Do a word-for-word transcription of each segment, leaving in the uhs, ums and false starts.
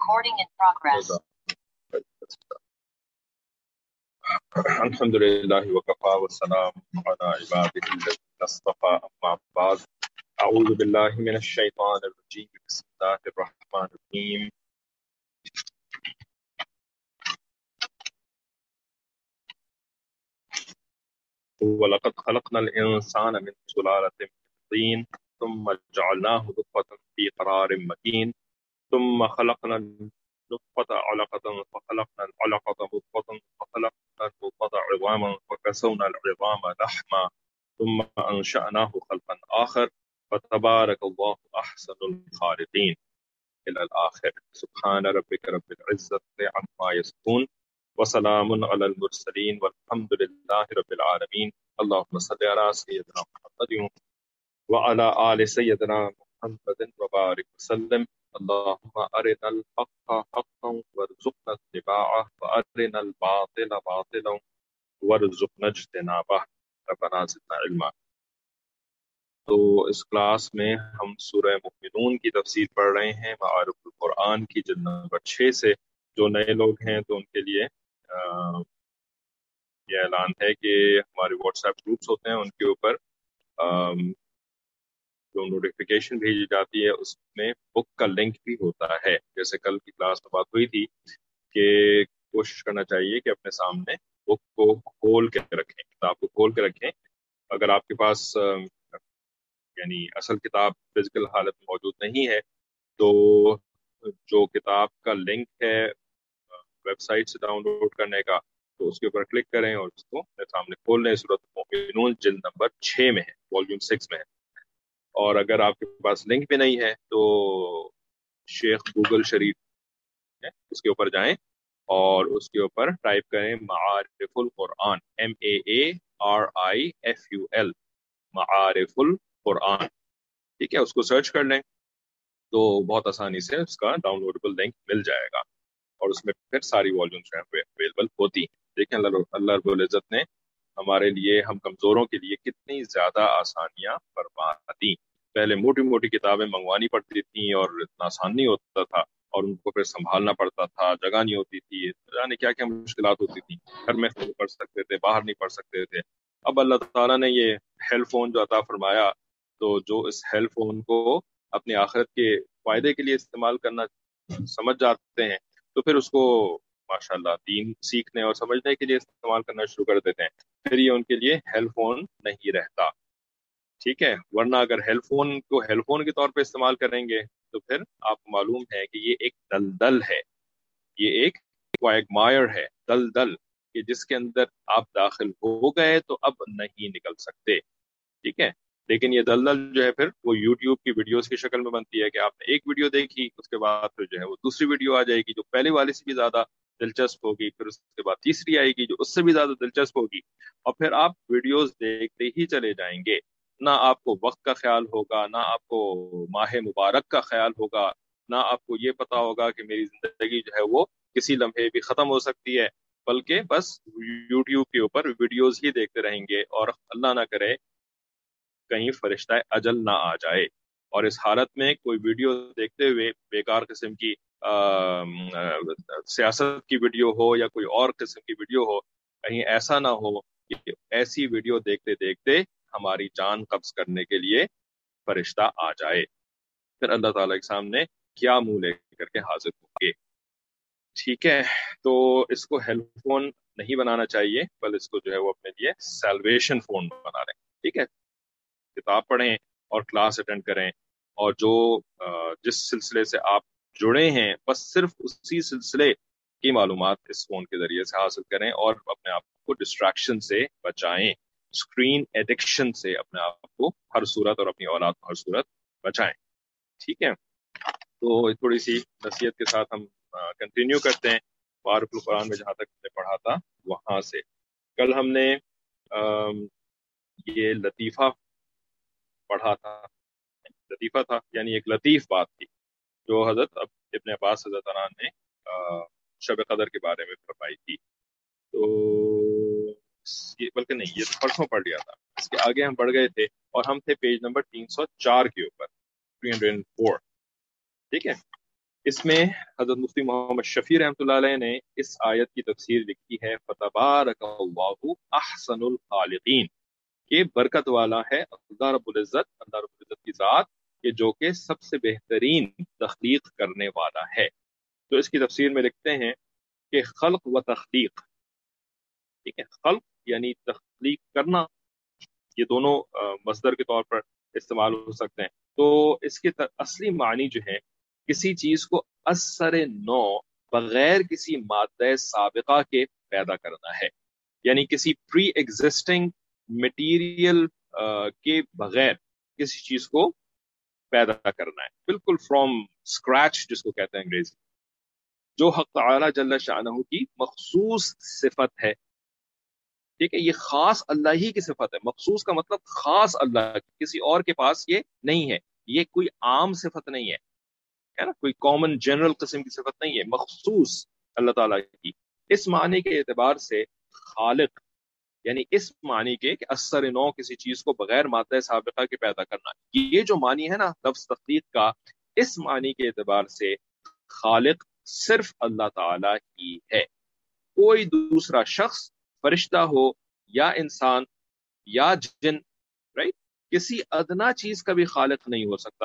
Recording in progress. الحمد لله وكفى والسلام على عباده الذين اصطفى أما بعد أعوذ بالله من الشيطان الرجيم بسم الله الرحمن الرحيم ولقد خلقنا الإنسان من سلالة من طين ثم جعلناه نطفة في قرار مكين ثم خلقنا النطفة علقة فخلقنا العلقة مضغة فخلقنا المضغة عظاما فكسونا العظام لحما ثم أنشأناه خلقا آخر فتبارك الله أحسن الخالقين إلى الآخر. سبحان ربك رب العزة عما يصفون وسلام على المرسلين والحمد لله رب العالمين. اللهم صل على سيدنا محمد وعلى آل سيدنا محمد وبارك وسلم. اللهم أرنا الحق حقا وارزقنا اتباعه وأرنا الباطل باطلا وارزقنا اجتنابه ربنا زدنا علما. تو اس کلاس میں ہم سورہ مؤمنون کی تفسیر پڑھ رہے ہیں معارف القرآن کی جلد نمبر چھ سے. جو نئے لوگ ہیں تو ان کے لیے آ, یہ اعلان ہے کہ ہمارے واٹس ایپ گروپس ہوتے ہیں ان کے اوپر آ, جو نوٹیفیکیشن بھیجی جاتی ہے اس میں بک کا لنک بھی ہوتا ہے. جیسے کل کی کلاس میں بات ہوئی تھی کہ کوشش کرنا چاہیے کہ اپنے سامنے بک کو کھول کے رکھیں, کتاب کو کھول کے رکھیں. اگر آپ کے پاس یعنی اصل کتاب فزیکل حالت میں موجود نہیں ہے تو جو کتاب کا لنک ہے ویب سائٹ سے ڈاؤن لوڈ کرنے کا تو اس کے اوپر کلک کریں اور اس کو اپنے سامنے کھول لیں. سورۃ المؤمنون جلد نمبر چھ میں ہے, والیوم سکس میں ہے. اور اگر آپ کے پاس لنک بھی نہیں ہے تو شیخ گوگل شریف ہے اس کے اوپر جائیں اور اس کے اوپر ٹائپ کریں Maarif ul-Quran, M A A R I F U L, Maarif ul-Quran. ٹھیک ہے, اس کو سرچ کر لیں تو بہت آسانی سے اس کا ڈاؤن لوڈیبل لنک مل جائے گا اور اس میں پھر ساری والیومز جو ہیں اویلیبل ہوتی ہیں. دیکھیں اللہ اللہ رب العزت نے ہمارے لیے, ہم کمزوروں کے لیے کتنی زیادہ آسانیاں فرما دی. پہلے موٹی موٹی کتابیں منگوانی پڑتی تھیں اور اتنا آسان نہیں ہوتا تھا اور ان کو پھر سنبھالنا پڑتا تھا, جگہ نہیں ہوتی تھی, جانے کیا کیا مشکلات ہوتی تھیں. گھر میں نہیں پڑھ سکتے تھے, باہر نہیں پڑھ سکتے تھے. اب اللہ تعالیٰ نے یہ ہیل فون جو عطا فرمایا تو جو اس ہیل فون کو اپنی آخرت کے فائدے کے لیے استعمال کرنا سمجھ جاتے ہیں تو پھر اس کو ماشاءاللہ دین سیکھنے اور سمجھنے کے لیے استعمال کرنا شروع کر دیتے ہیں. پھر یہ ان کے لیے ہیل فون نہیں رہتا. ٹھیک ہے, ورنہ اگر ہیل فون کو ہیل فون کے طور پہ استعمال کریں گے تو پھر آپ کو معلوم ہے کہ یہ ایک دلدل ہے, یہ ایک کوائگمائر ہے, دلدل کہ جس کے اندر آپ داخل ہو گئے تو اب نہیں نکل سکتے. ٹھیک ہے, لیکن یہ دلدل جو ہے پھر وہ یوٹیوب کی ویڈیوز کی شکل میں بنتی ہے کہ آپ نے ایک ویڈیو دیکھی, اس کے بعد پھر جو ہے وہ دوسری ویڈیو آ جائے گی جو پہلے والے سے بھی زیادہ دلچسپ ہوگی, پھر اس کے بعد تیسری آئے گی جو اس سے بھی زیادہ دلچسپ ہوگی, اور پھر آپ ویڈیوز دیکھتے ہی چلے جائیں گے. نہ آپ کو وقت کا خیال ہوگا, نہ آپ کو ماہ مبارک کا خیال ہوگا, نہ آپ کو یہ پتا ہوگا کہ میری زندگی جو ہے وہ کسی لمحے بھی ختم ہو سکتی ہے, بلکہ بس یوٹیوب کے اوپر ویڈیوز ہی دیکھتے رہیں گے اور اللہ نہ کرے کہیں فرشتہ اجل نہ آ جائے. اور اس حالت میں کوئی ویڈیو دیکھتے ہوئے بیکار قسم کی آ, سیاست کی ویڈیو ہو یا کوئی اور قسم کی ویڈیو ہو, کہیں ایسا نہ ہو کہ ایسی ویڈیو دیکھتے دیکھتے ہماری جان قبض کرنے کے لیے فرشتہ آ جائے. پھر اللہ تعالیٰ کے سامنے کیا منہ لے کر کے حاضر ہوں گے. ٹھیک ہے, تو اس کو ہیل فون نہیں بنانا چاہیے, بل اس کو جو ہے وہ اپنے لیے سیلویشن فون بنا لیں. ٹھیک ہے, کتاب پڑھیں اور کلاس اٹینڈ کریں, اور جو جس سلسلے سے آپ جڑے ہیں بس صرف اسی سلسلے کی معلومات اس فون کے ذریعے سے حاصل کریں اور اپنے آپ کو ڈسٹریکشن سے بچائیں, اسکرین ایڈکشن سے اپنے آپ کو ہر صورت اور اپنی اولاد کو ہر صورت بچائیں. ٹھیک ہے, تو تھوڑی سی نصیحت کے ساتھ ہم کنٹینیو کرتے ہیں معارف القرآن میں جہاں تک ہم نے پڑھا تھا وہاں سے. کل ہم نے یہ لطیفہ پڑھا تھا, لطیفہ تھا یعنی ایک لطیف بات تھی جو حضرت ابن عباس حضرت عنہ نے شب قدر کے بارے میں فرمائی تھی. تو بلکہ نہیں, یہ تو پرسوں پڑھ لیا تھا, اس کے آگے ہم پڑھ گئے تھے اور ہم تھے پیج نمبر تین سو چار کے اوپر, تین سو چار. ٹھیک ہے, اس میں حضرت مفتی محمد شفیع رحمۃ اللہ علیہ نے اس آیت کی تفسیر لکھی ہے فتبارک اللہ احسن الخالقین، کہ برکت والا ہے اللہ رب العزت، اللہ رب العزت کی ذات کہ جو کہ سب سے بہترین تخلیق کرنے والا ہے۔ تو اس کی تفسیر میں لکھتے ہیں کہ خلق و تخلیق، ٹھیک ہے، خلق یعنی تخلیق کرنا، یہ دونوں مصدر کے طور پر استعمال ہو سکتے ہیں۔ تو اس کے اصلی معنی جو ہے کسی چیز کو اثر نو بغیر کسی مادہ سابقہ کے پیدا کرنا ہے، یعنی کسی پری ایگزسٹنگ مٹیریل کے بغیر کسی چیز کو پیدا کرنا ہے، بالکل فرام اسکریچ جس کو کہتے ہیں انگریزی، جو حق تعالی جل شانہ کی مخصوص صفت ہے۔ ٹھیک ہے، یہ خاص اللہ ہی کی صفت ہے، مخصوص کا مطلب خاص اللہ کی، کسی اور کے پاس یہ نہیں ہے، یہ کوئی عام صفت نہیں ہے، ہے نا، کوئی کامن جنرل قسم کی صفت نہیں ہے، مخصوص اللہ تعالیٰ کی۔ اس معنی کے اعتبار سے خالق یعنی اس معنی کے کہ اثر نو کسی چیز کو بغیر مادہ سابقہ کے پیدا کرنا، یہ جو معنی ہے نا لفظ تخلیق کا، اس معنی کے اعتبار سے خالق صرف اللہ تعالیٰ ہی ہے، کوئی دوسرا شخص، فرشتہ ہو یا انسان یا جن، رائٹ، کسی ادنا چیز کا بھی خالق نہیں ہو سکتا۔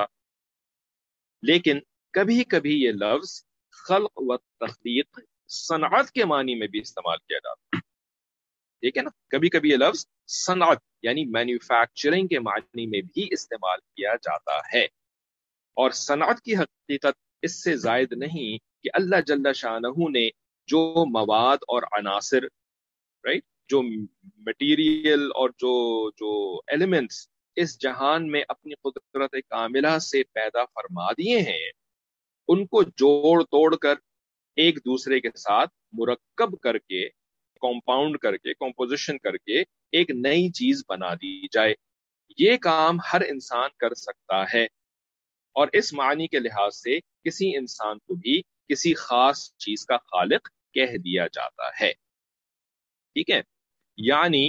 لیکن کبھی کبھی یہ لفظ خلق و تخلیق صنعت کے معنی میں بھی استعمال کیا جاتا ہے، ٹھیک ہے نا، کبھی کبھی یہ لفظ صنعت یعنی مینوفیکچرنگ کے معنی میں بھی استعمال کیا جاتا ہے، اور صنعت کی حقیقت اس سے زائد نہیں کہ اللہ جل شانہ نے جو مواد اور عناصر، رائٹ، جو مٹیریل اور جو جو ایلیمنٹس اس جہان میں اپنی قدرت کاملہ سے پیدا فرما دیے ہیں، ان کو جوڑ توڑ کر ایک دوسرے کے ساتھ مرکب کر کے، کمپاؤنڈ کر کے، کمپوزیشن کر کے ایک نئی چیز بنا دی جائے، یہ کام ہر انسان کر سکتا ہے، اور اس معنی کے لحاظ سے کسی انسان کو بھی کسی خاص چیز کا خالق کہہ دیا جاتا ہے، ٹھیک ہے۔ یعنی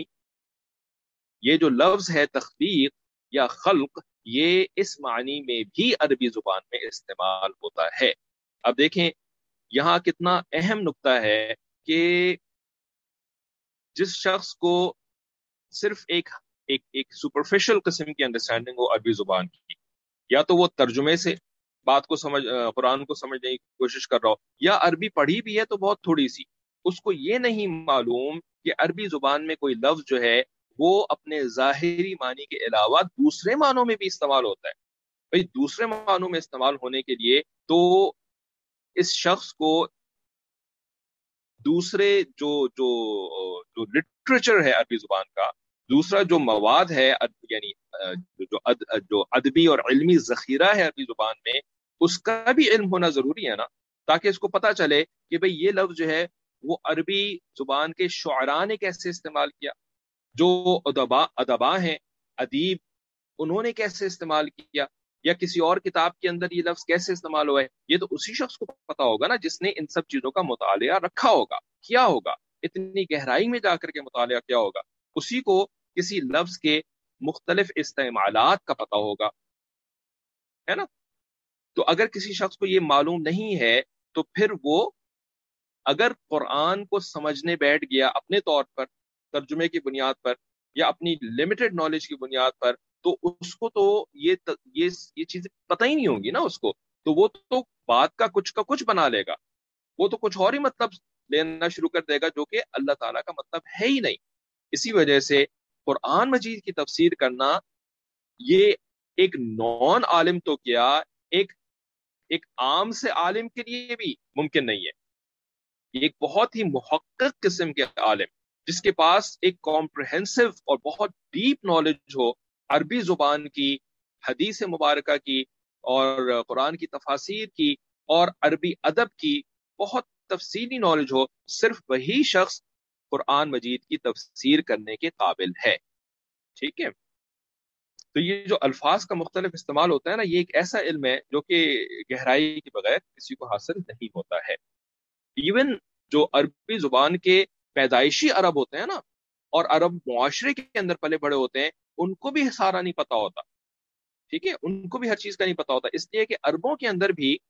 یہ جو لفظ ہے تخلیق یا خلق، یہ اس معنی میں بھی عربی زبان میں استعمال ہوتا ہے۔ اب دیکھیں یہاں کتنا اہم نقطہ ہے کہ جس شخص کو صرف ایک ایک ایک سپرفیشل قسم کی انڈرسٹینڈنگ ہو عربی زبان کی، یا تو وہ ترجمے سے بات کو سمجھ قرآن کو سمجھنے کی کوشش کر رہا ہو، یا عربی پڑھی بھی ہے تو بہت تھوڑی سی، اس کو یہ نہیں معلوم کہ عربی زبان میں کوئی لفظ جو ہے وہ اپنے ظاہری معنی کے علاوہ دوسرے معنوں میں بھی استعمال ہوتا ہے۔ بھئی دوسرے معنوں میں استعمال ہونے کے لیے تو اس شخص کو دوسرے جو جو جو لٹریچر ہے عربی زبان کا، دوسرا جو مواد ہے یعنی جو اد جو ادبی اور علمی ذخیرہ ہے عربی زبان میں، اس کا بھی علم ہونا ضروری ہے نا، تاکہ اس کو پتہ چلے کہ بھئی یہ لفظ جو ہے وہ عربی زبان کے شعراء نے کیسے استعمال کیا، جو ادبا ادبا ہیں، ادیب، انہوں نے کیسے استعمال کیا، یا کسی اور کتاب کے اندر یہ لفظ کیسے استعمال ہوا ہے، یہ تو اسی شخص کو پتا ہوگا نا جس نے ان سب چیزوں کا مطالعہ رکھا ہوگا، کیا ہوگا، اتنی گہرائی میں جا کر کے مطالعہ کیا ہوگا، اسی کو کسی لفظ کے مختلف استعمالات کا پتا ہوگا، ہے نا۔ تو اگر کسی شخص کو یہ معلوم نہیں ہے تو پھر وہ اگر قرآن کو سمجھنے بیٹھ گیا اپنے طور پر ترجمے کی بنیاد پر یا اپنی لمیٹڈ نالج کی بنیاد پر، تو اس کو تو یہ یہ یہ چیزیں پتہ ہی نہیں ہوں گی نا اس کو، تو وہ تو بات کا کچھ کا کچھ بنا لے گا، وہ تو کچھ اور ہی مطلب لینا شروع کر دے گا جو کہ اللہ تعالیٰ کا مطلب ہے ہی نہیں۔ اسی وجہ سے قرآن مجید کی تفسیر کرنا یہ ایک نان عالم تو کیا، ایک ایک عام سے عالم کے لیے بھی ممکن نہیں ہے۔ یہ ایک بہت ہی محقق قسم کے عالم جس کے پاس ایک کمپریہنسو اور بہت ڈیپ نالج ہو عربی زبان کی، حدیث مبارکہ کی، اور قرآن کی تفاسیر کی، اور عربی ادب کی بہت تفصیلی نالج ہو، صرف وہی شخص قرآن مجید کی تفسیر کرنے کے قابل ہے، ٹھیک ہے۔ تو یہ جو الفاظ کا مختلف استعمال ہوتا ہے نا، یہ ایک ایسا علم ہے جو کہ گہرائی کے بغیر کسی کو حاصل نہیں ہوتا ہے۔ ایون جو عربی زبان کے پیدائشی عرب ہوتے ہیں نا، اور عرب معاشرے کے اندر پلے بڑے ہوتے ہیں، ان کو بھی سارا نہیں پتا ہوتا، ٹھیک ہے، ان کو بھی ہر چیز کا نہیں پتا ہوتا، اس لیے کہ عربوں کے اندر بھی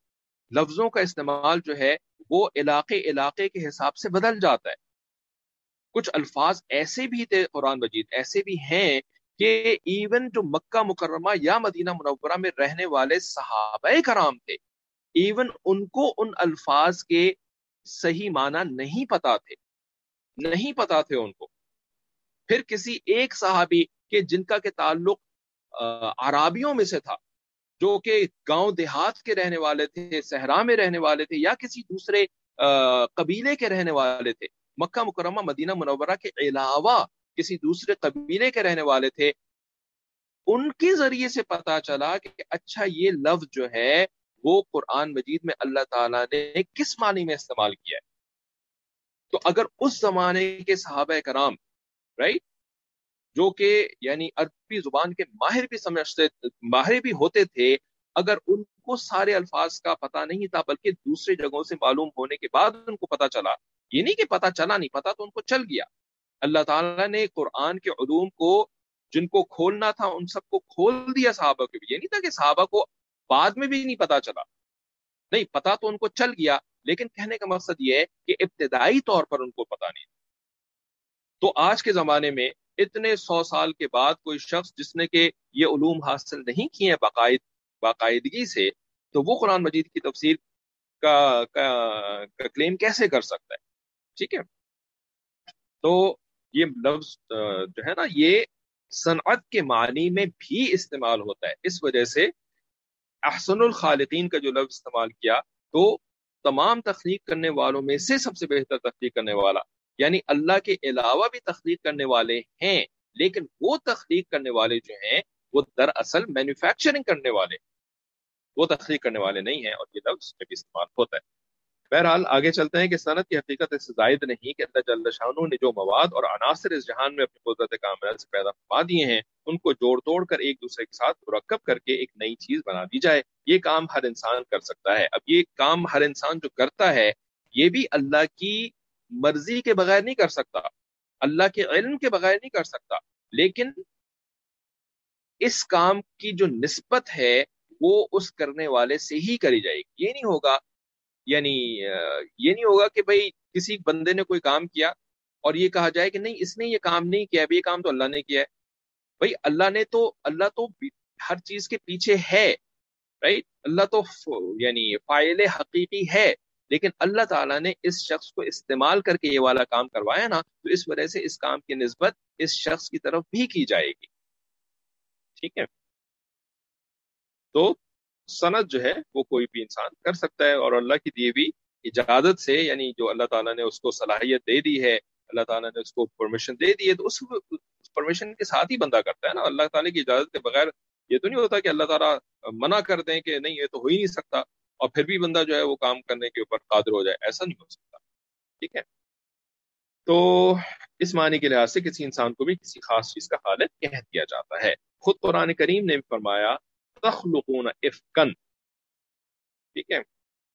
لفظوں کا استعمال جو ہے وہ علاقے علاقے کے حساب سے بدل جاتا ہے. کچھ الفاظ ایسے بھی تھے قرآن مجید، ایسے بھی ہیں کہ ایون جو مکہ مکرمہ یا مدینہ منورہ میں رہنے والے صحابہ کرام تھے، ایون ان کو ان الفاظ کے صحیح معنی نہیں پتا تھے نہیں پتا تھے ان کو. پھر کسی ایک صحابی کے جن کا کہ تعلق عرابیوں میں سے تھا، جو کہ گاؤں دیہات کے رہنے والے تھے، صحرا میں رہنے والے تھے، یا کسی دوسرے قبیلے کے رہنے والے تھے، مکہ مکرمہ مدینہ منورہ کے علاوہ کسی دوسرے قبیلے کے رہنے والے تھے، ان کے ذریعے سے پتا چلا کہ اچھا یہ لفظ جو ہے وہ قرآن مجید میں اللہ تعالیٰ نے کس معنی میں استعمال کیا ہے. تو اگر اس زمانے کے صحابہ کرام رائٹ جو کہ یعنی عربی زبان کے ماہر بھی سمجھتے ماہر بھی ہوتے تھے، اگر ان کو سارے الفاظ کا پتہ نہیں تھا بلکہ دوسرے جگہوں سے معلوم ہونے کے بعد ان کو پتہ چلا، یہ نہیں کہ پتہ چلا نہیں، پتہ تو ان کو چل گیا. اللہ تعالیٰ نے قرآن کے علوم کو جن کو کھولنا تھا ان سب کو کھول دیا صحابہ کے بھی. یہ نہیں تھا کہ صحابہ کو بعد میں بھی نہیں پتہ چلا، نہیں، پتہ تو ان کو چل گیا، لیکن کہنے کا مقصد یہ ہے کہ ابتدائی طور پر ان کو پتہ نہیں. تو آج کے زمانے میں اتنے سو سال کے بعد کوئی شخص جس نے کہ یہ علوم حاصل نہیں کیے ہیں باقاعد باقاعدگی سے، تو وہ قرآن مجید کی تفسیر کا, کا, کا کلیم کیسے کر سکتا ہے؟ ٹھیک ہے. تو یہ لفظ جو ہے نا یہ صنعت کے معنی میں بھی استعمال ہوتا ہے. اس وجہ سے احسن الخالقین کا جو لفظ استعمال کیا، تو تمام تخلیق کرنے والوں میں سے سب سے بہتر تخلیق کرنے والا، یعنی اللہ کے علاوہ بھی تخلیق کرنے والے ہیں، لیکن وہ تخلیق کرنے والے جو ہیں وہ دراصل مینوفیکچرنگ کرنے والے، وہ تخلیق کرنے والے نہیں ہیں، اور یہ لفظ میں بھی استعمال ہوتا ہے. بہرحال آگے چلتے ہیں کہ صنعت کی حقیقت اس سے زائد نہیں کہ اللہ جل شانہ نے جو مواد اور عناصر اس جہان میں اپنی قدرت کاملہ سے پیدا فرما دیے ہیں ان کو جوڑ توڑ کر ایک دوسرے کے ساتھ مرکب کر کے ایک نئی چیز بنا دی جائے. یہ کام ہر انسان کر سکتا ہے. اب یہ کام ہر انسان جو کرتا ہے یہ بھی اللہ کی مرضی کے بغیر نہیں کر سکتا، اللہ کے علم کے بغیر نہیں کر سکتا، لیکن اس کام کی جو نسبت ہے وہ اس کرنے والے سے ہی کری جائے گی. یہ نہیں ہوگا یعنی یہ نہیں ہوگا کہ بھئی کسی بندے نے کوئی کام کیا اور یہ کہا جائے کہ نہیں اس نے یہ کام نہیں کیا ہے، یہ کام تو اللہ نے کیا ہے. بھئی اللہ نے تو اللہ تو ہر چیز کے پیچھے ہے، رائٹ؟ اللہ تو یعنی فاعل حقیقی ہے، لیکن اللہ تعالیٰ نے اس شخص کو استعمال کر کے یہ والا کام کروایا نا، تو اس وجہ سے اس کام کی نسبت اس شخص کی طرف بھی کی جائے گی. ٹھیک ہے. تو صنعت جو ہے وہ کوئی بھی انسان کر سکتا ہے، اور اللہ کی دی ہوئی اجازت سے، یعنی جو اللہ تعالیٰ نے اس کو صلاحیت دے دی ہے، اللہ تعالیٰ نے اس کو پرمیشن دے دی ہے، تو اس پرمیشن کے ساتھ ہی بندہ کرتا ہے نا. اللہ تعالیٰ کی اجازت کے بغیر یہ تو نہیں ہوتا کہ اللہ تعالیٰ منع کر دیں کہ نہیں یہ تو ہو ہی نہیں سکتا، اور پھر بھی بندہ جو ہے وہ کام کرنے کے اوپر قادر ہو جائے. ایسا نہیں ہو سکتا. ٹھیک ہے. تو اس معنی کے لحاظ سے کسی انسان کو بھی کسی خاص چیز کا خالق کہہ دیا جاتا ہے. خود قرآن کریم نے فرمایا تخلقون افکن. ٹھیک ہے.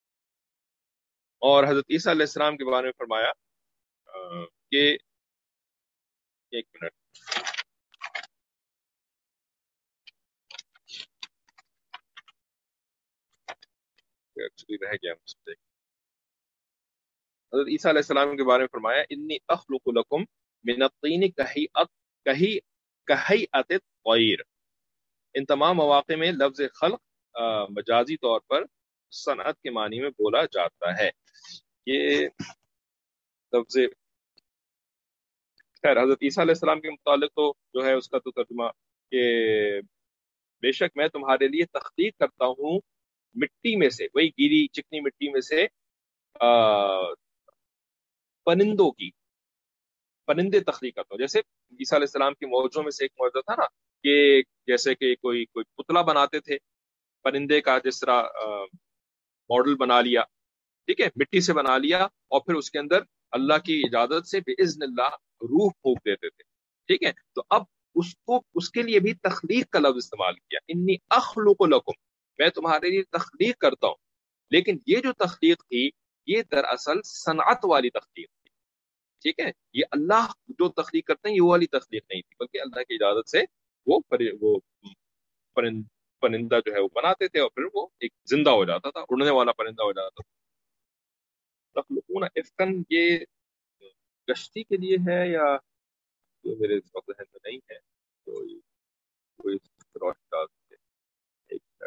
اور حضرت عیسیٰ علیہ السلام کے بارے میں فرمایا کہ ایک منٹ ایکچولی رہ گیا مجھ سے. حضرت عیسیٰ علیہ السلام کے بارے میں فرمایا انی اخلق لکم من الطین کہیئت الطیر. ان تمام مواقع میں لفظ خلق مجازی طور پر صنعت کے معنی میں بولا جاتا ہے. یہ لفظ خیر حضرت عیسیٰ علیہ السلام کے متعلق تو جو ہے اس کا تو ترجمہ کہ بے شک میں تمہارے لیے تخلیق کرتا ہوں مٹی میں سے، وہی گیلی چکنی مٹی میں سے پرندوں کی پرندے تخلیق کرتا ہوں. جیسے عیسیٰ علیہ السلام کی معجزوں میں سے ایک معجزہ تھا نا کہ جیسے کہ کوئی کوئی پتلا بناتے تھے پرندے کا، جس طرح ماڈل بنا لیا، ٹھیک ہے، مٹی سے بنا لیا، اور پھر اس کے اندر اللہ کی اجازت سے باذن اللہ روح پھونک دیتے تھے. ٹھیک ہے. تو اب اس کو اس کے لیے بھی تخلیق کا لفظ استعمال کیا، انی اخلق لکم، میں تمہارے لیے تخلیق کرتا ہوں. لیکن یہ جو تخلیق تھی یہ دراصل صنعت والی تخلیق تھی. ٹھیک ہے. یہ اللہ جو تخلیق کرتے ہیں یہ والی تخلیق نہیں تھی، بلکہ اللہ کی اجازت سے وہ پر وہ پرند پرندہ جو ہے وہ بناتے تھے اور پھر وہ ایک زندہ ہو جاتا تھا، اڑنے والا پرندہ ہو جاتا تھا. تخلقون افکن، یہ کشتی کے لیے ہے یا جو میرے اس وقت ذہن میں نہیں ہے، تو یہ کوئی روشنی ڈال سکتے ہیں. ایک منٹ.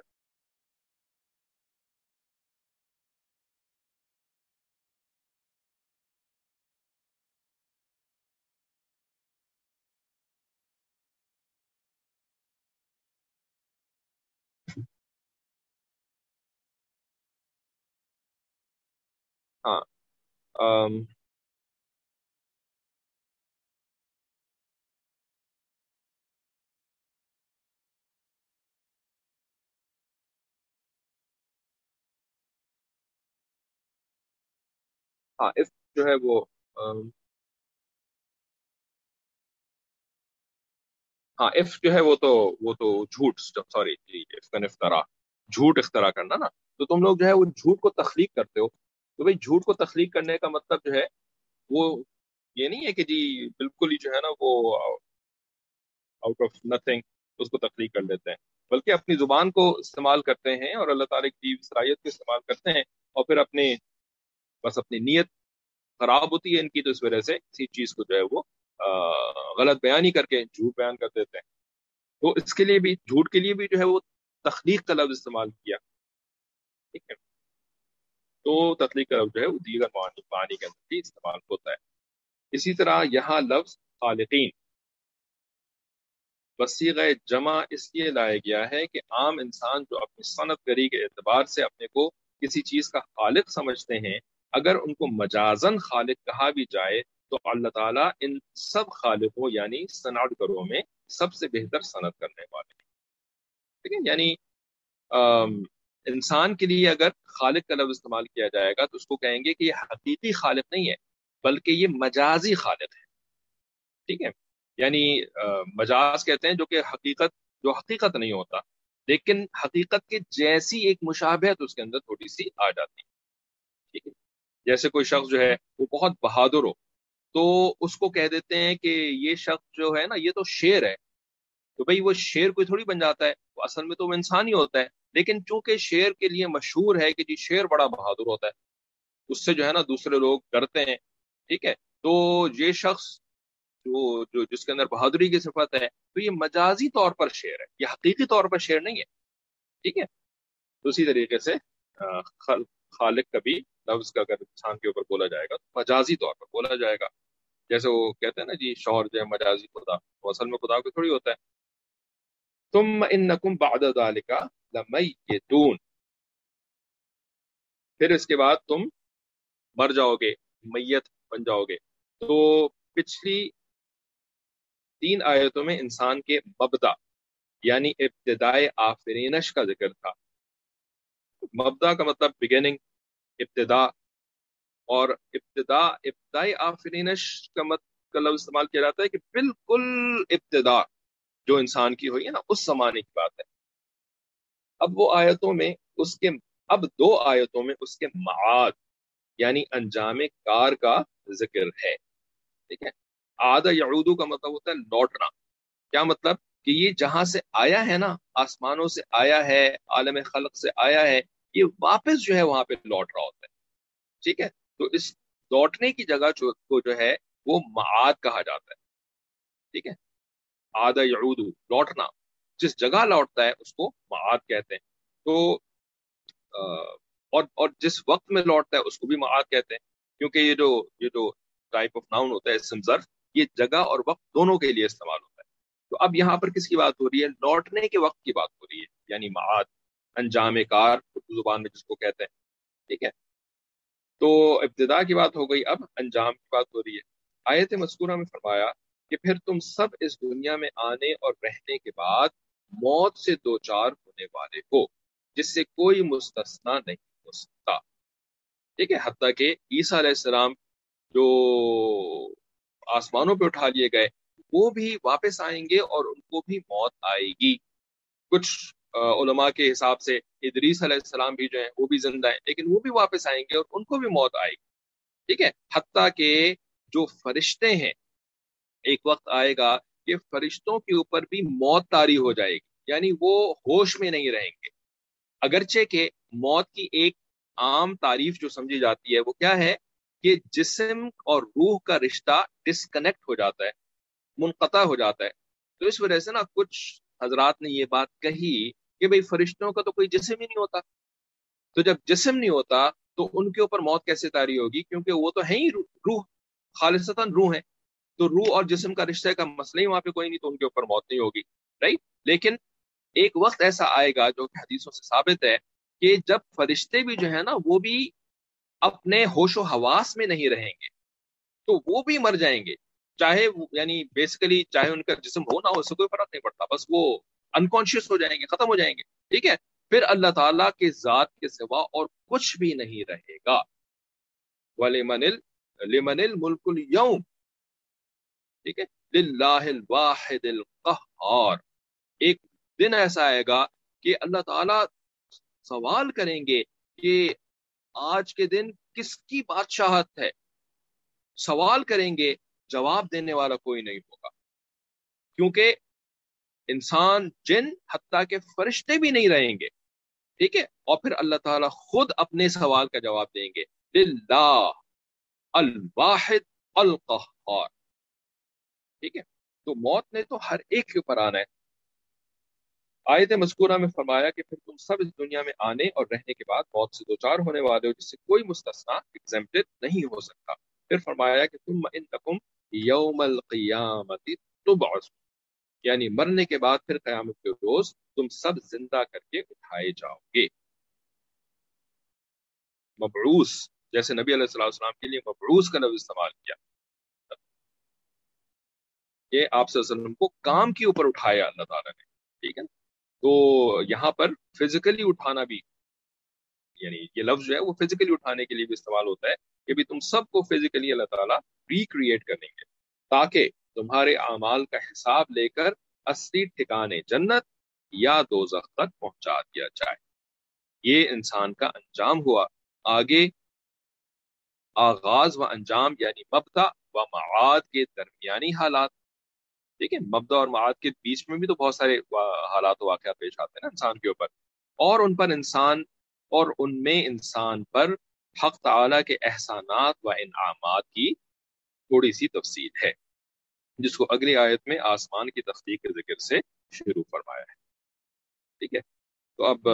ہاں آم، ہاں اس جو ہے وہ آم، ہاں اف جو ہے وہ تو وہ تو جھوٹ، سوری جی، افتن افترا، جھوٹ اختراع کرنا نا. تو تم لوگ جو ہے وہ جھوٹ کو تخلیق کرتے ہو. تو بھائی جھوٹ کو تخلیق کرنے کا مطلب جو ہے وہ یہ نہیں ہے کہ جی بالکل ہی جو ہے نا وہ آؤٹ آف نتھنگ اس کو تخلیق کر لیتے ہیں، بلکہ اپنی زبان کو استعمال کرتے ہیں اور اللہ تعالیٰ کی صلاحیت کو استعمال کرتے ہیں، اور پھر اپنے بس اپنی نیت خراب ہوتی ہے ان کی، تو اس وجہ سے کسی چیز کو جو ہے وہ آ، غلط بیانی کر کے جھوٹ بیان کر دیتے ہیں. تو اس کے لیے بھی، جھوٹ کے لیے بھی جو ہے وہ تخلیق کا لفظ استعمال کیا. ٹھیک ہے، تو تخلیق کا لفظ جو ہے وہ دیگر معانی معانی کے اندر بھی استعمال ہوتا ہے. اسی طرح یہاں لفظ خالقین بصیغہ جمع اس لیے لایا گیا ہے کہ عام انسان جو اپنی صنعت گری کے اعتبار سے اپنے کو کسی چیز کا خالق سمجھتے ہیں، اگر ان کو مجازن خالق کہا بھی جائے تو اللہ تعالیٰ ان سب خالقوں یعنی صنعت گروں میں سب سے بہتر صنعت کرنے والے ہیں. ٹھیک ہے، یعنی آم، انسان کے لیے اگر خالق کا لفظ استعمال کیا جائے گا تو اس کو کہیں گے کہ یہ حقیقی خالق نہیں ہے بلکہ یہ مجازی خالق ہے. ٹھیک ہے، یعنی آ، مجاز کہتے ہیں جو کہ حقیقت، جو حقیقت نہیں ہوتا لیکن حقیقت کے جیسی ایک مشابہت اس کے اندر تھوڑی سی آ جاتی ہے. ٹھیک ہے، جیسے کوئی شخص جو ہے وہ بہت بہادر ہو تو اس کو کہہ دیتے ہیں کہ یہ شخص جو ہے نا یہ تو شیر ہے. تو بھئی وہ شیر کوئی تھوڑی بن جاتا ہے، وہ اصل میں تو وہ انسان ہی ہوتا ہے، لیکن چونکہ شیر کے لیے مشہور ہے کہ جی شیر بڑا بہادر ہوتا ہے، اس سے جو ہے نا دوسرے لوگ ڈرتے ہیں. ٹھیک ہے، تو یہ شخص جو جو جس کے اندر بہادری کی صفت ہے تو یہ مجازی طور پر شعر ہے، یہ حقیقی طور پر شعر نہیں ہے. ٹھیک ہے، تو اسی طریقے سے آ، خل- خالق کا بھی لفظ کا اگر انسان کے اوپر بولا جائے گا تو مجازی طور پر بولا جائے گا. جیسے وہ کہتے ہیں نا جی شوہر جو ہے مجازی خدا، وہ اصل میں خدا کو تھوڑی ہوتا ہے. ثم انکم بعد ذلک لمیتون، پھر اس کے بعد تم مر جاؤ گے، میت بن جاؤ گے. تو پچھلی تین آیتوں میں انسان کے مبدا یعنی ابتدائے آفرینش کا ذکر تھا. مبدا کا مطلب بگننگ، ابتدا، اور ابتدا ابتدائی آفرینش کا مت کا لفظ استعمال کیا جاتا ہے کہ بالکل ابتدا جو انسان کی ہوئی ہے نا اس زمانے کی بات ہے. اب وہ آیتوں میں اس کے اب دو آیتوں میں اس کے معاد یعنی انجام کار کا ذکر ہے. ٹھیک ہے، عاد یعودو کا مطلب ہوتا ہے لوٹنا. کیا مطلب کہ یہ جہاں سے آیا ہے نا، آسمانوں سے آیا ہے، عالم خلق سے آیا ہے، یہ واپس جو ہے وہاں پہ لوٹ رہا ہوتا ہے. ٹھیک ہے، تو اس لوٹنے کی جگہ جو کو جو ہے وہ معاد کہا جاتا ہے. ٹھیک ہے، عاد یعود، لوٹنا، جس جگہ لوٹتا ہے اس کو معاد کہتے ہیں. تو آ، اور اور جس وقت میں لوٹتا ہے اس کو بھی معاد کہتے ہیں، کیونکہ یہ جو یہ جو ٹائپ آف ناؤن ہوتا ہے اسم ظرف، یہ جگہ اور وقت دونوں کے لیے استعمال ہوتا ہے. تو اب یہاں پر کس کی بات ہو رہی ہے؟ لوٹنے کے وقت کی بات ہو رہی ہے، یعنی معاد، انجام کار اردو زبان میں جس کو کہتے ہیں. ٹھیک ہے، تو ابتدا کی بات ہو گئی، اب انجام کی بات ہو رہی ہے. آیت مذکورہ میں فرمایا کہ پھر تم سب اس دنیا میں آنے اور رہنے کے بعد موت سے دوچار ہونے والے ہو جس سے کوئی مستثنا نہیں ہو سکتا. ٹھیک ہے، حتیٰ کہ عیسیٰ علیہ السلام جو آسمانوں پہ اٹھا لیے گئے وہ بھی واپس آئیں گے اور ان کو بھی موت آئے گی. کچھ آ، علماء کے حساب سے ادریس علیہ السلام بھی جو ہیں وہ بھی زندہ ہیں لیکن وہ بھی واپس آئیں گے اور ان کو بھی موت آئے گی. ٹھیک ہے، حتیٰ کہ جو فرشتے ہیں ایک وقت آئے گا کہ فرشتوں کے اوپر بھی موت طاری ہو جائے گی. یعنی وہ ہوش میں نہیں رہیں گے. اگرچہ کہ موت کی ایک عام تعریف جو سمجھی جاتی ہے وہ کیا ہے کہ جسم اور روح کا رشتہ ڈسکنیکٹ ہو جاتا ہے، منقطع ہو جاتا ہے. تو اس وجہ سے نا کچھ حضرات نے یہ بات کہی کہ بھئی فرشتوں کا تو کوئی جسم ہی نہیں ہوتا، تو جب جسم نہیں ہوتا تو ان کے اوپر موت کیسے طاری ہوگی، کیونکہ وہ تو ہے ہی روح، خالصتاً روح ہے. تو روح اور جسم کا رشتہ کا مسئلہ ہی وہاں پہ کوئی نہیں، تو ان کے اوپر موت نہیں ہوگی، رائٹ. لیکن ایک وقت ایسا آئے گا جو کہ حدیثوں سے ثابت ہے کہ جب فرشتے بھی جو ہے نا وہ بھی اپنے ہوش و حواس میں نہیں رہیں گے، تو وہ بھی مر جائیں گے. چاہے وہ- یعنی بیسیکلی چاہے ان کا جسم ہو نہ ہو، اس سے کوئی فرق نہیں پڑتا، بس وہ انکانشیس ہو جائیں گے، ختم ہو جائیں گے. ٹھیک ہے، پھر اللہ تعالیٰ کے ذات کے سوا اور کچھ بھی نہیں رہے گا. وَلِمَنِ ال- لِمَنِ الْمُلْكُ الْيَوْمِ، ٹھیک ہے، لِلَّهِ الْوَاحِدِ الْقَهَّارِ. ایک دن ایسا آئے گا کہ اللہ تعالیٰ سوال کریں گے کہ آج کے دن کس کی بادشاہت ہے. سوال کریں گے، جواب دینے والا کوئی نہیں ہوگا، کیونکہ انسان، جن، حتیٰ کہ فرشتے بھی نہیں رہیں گے. ٹھیک ہے، اور پھر اللہ تعالیٰ خود اپنے سوال کا جواب دیں گے، للہ الواحد القہار. ٹھیک ہے، تو موت نے تو ہر ایک کے اوپر آنا ہے. آیت مذکورہ میں فرمایا کہ پھر تم سب اس دنیا میں آنے اور رہنے کے بعد موت سے دوچار ہونے والے ہو، جس سے کوئی مستثنا ایگزمپٹڈ نہیں ہو سکتا. پھر فرمایا کہ تم انکم یوم القیامت تبعث، یعنی مرنے کے بعد پھر قیامت کے روز تم سب زندہ کر کے اٹھائے جاؤ گے. مبعوث، جیسے نبی علیہ الصلوۃ والسلام کے لیے مبعوث کا لفظ استعمال کیا کہ آپ صلی اللہ علیہ وسلم کو کام کے اوپر اٹھایا اللہ تعالیٰ نے. ٹھیک ہے، تو یہاں پر فزیکلی اٹھانا بھی، یعنی یہ لفظ جو ہے وہ فزیکلی اٹھانے کے لیے بھی استعمال ہوتا ہے کہ بھی تم سب کو فزیکلی اللہ تعالیٰ ریکریٹ کریں گے، تاکہ تمہارے اعمال کا حساب لے کر اصلی ٹھکانے جنت یا دوزخ تک پہنچا دیا جائے. یہ انسان کا انجام ہوا. آگے آغاز و انجام یعنی مبدا و معاد کے درمیانی حالات. ٹھیک ہے، مبدا اور معاد کے بیچ میں بھی تو بہت سارے حالات و واقعات پیش آتے ہیں نا انسان کے اوپر، اور ان پر انسان اور ان میں انسان پر حق تعالی کے احسانات و انعامات کی تھوڑی سی تفصیل ہے، جس کو اگلی آیت میں آسمان کی تخلیق کے ذکر سے شروع فرمایا ہے. ٹھیک ہے، تو اب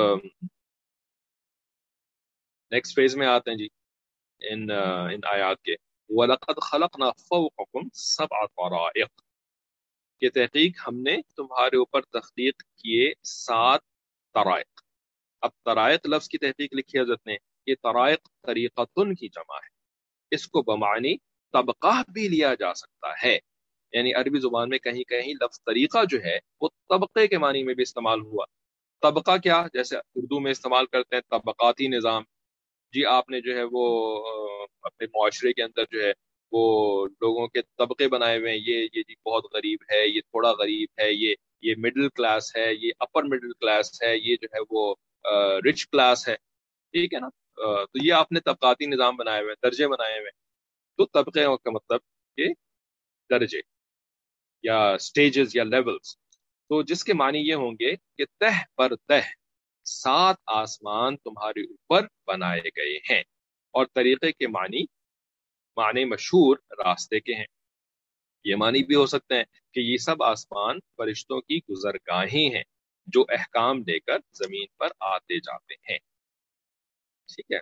نیکسٹ فیز میں آتے ہیں جی ان ان آیات کے. وَلَقَدْ خَلَقْنَا فَوْقَكُمْ سَبْعَ طَرَائِقَ، کہ تحقیق ہم نے تمہارے اوپر تخلیق کیے سات طرائق. اب طرائق لفظ کی تحقیق لکھی حضرت نے، یہ طرائق طریقتن کی جمع ہے. اس کو بمعنی طبقہ بھی لیا جا سکتا ہے، یعنی عربی زبان میں کہیں کہیں لفظ طریقہ جو ہے وہ طبقے کے معنی میں بھی استعمال ہوا. طبقہ کیا، جیسے اردو میں استعمال کرتے ہیں طبقاتی نظام. جی آپ نے جو ہے وہ اپنے معاشرے کے اندر جو ہے وہ لوگوں کے طبقے بنائے ہوئے ہیں، یہ یہ جی بہت غریب ہے، یہ تھوڑا غریب ہے، یہ یہ مڈل کلاس ہے، یہ اپر مڈل کلاس ہے، یہ جو ہے وہ رچ کلاس ہے. ٹھیک ہے نا، تو یہ آپ نے طبقاتی نظام بنائے ہوئے، درجے بنائے ہوئے. تو طبقے کا مطلب کہ درجے یا سٹیجز یا لیولز. تو جس کے معنی یہ ہوں گے کہ تہ پر تہ سات آسمان تمہارے اوپر بنائے گئے ہیں. اور طریقے کے معنی معنی مشہور راستے کے ہیں. یہ معنی بھی ہو سکتے ہیں کہ یہ سب آسمان فرشتوں کی گزرگاہیں ہیں جو احکام دے کر زمین پر آتے جاتے ہیں. ٹھیک ہے،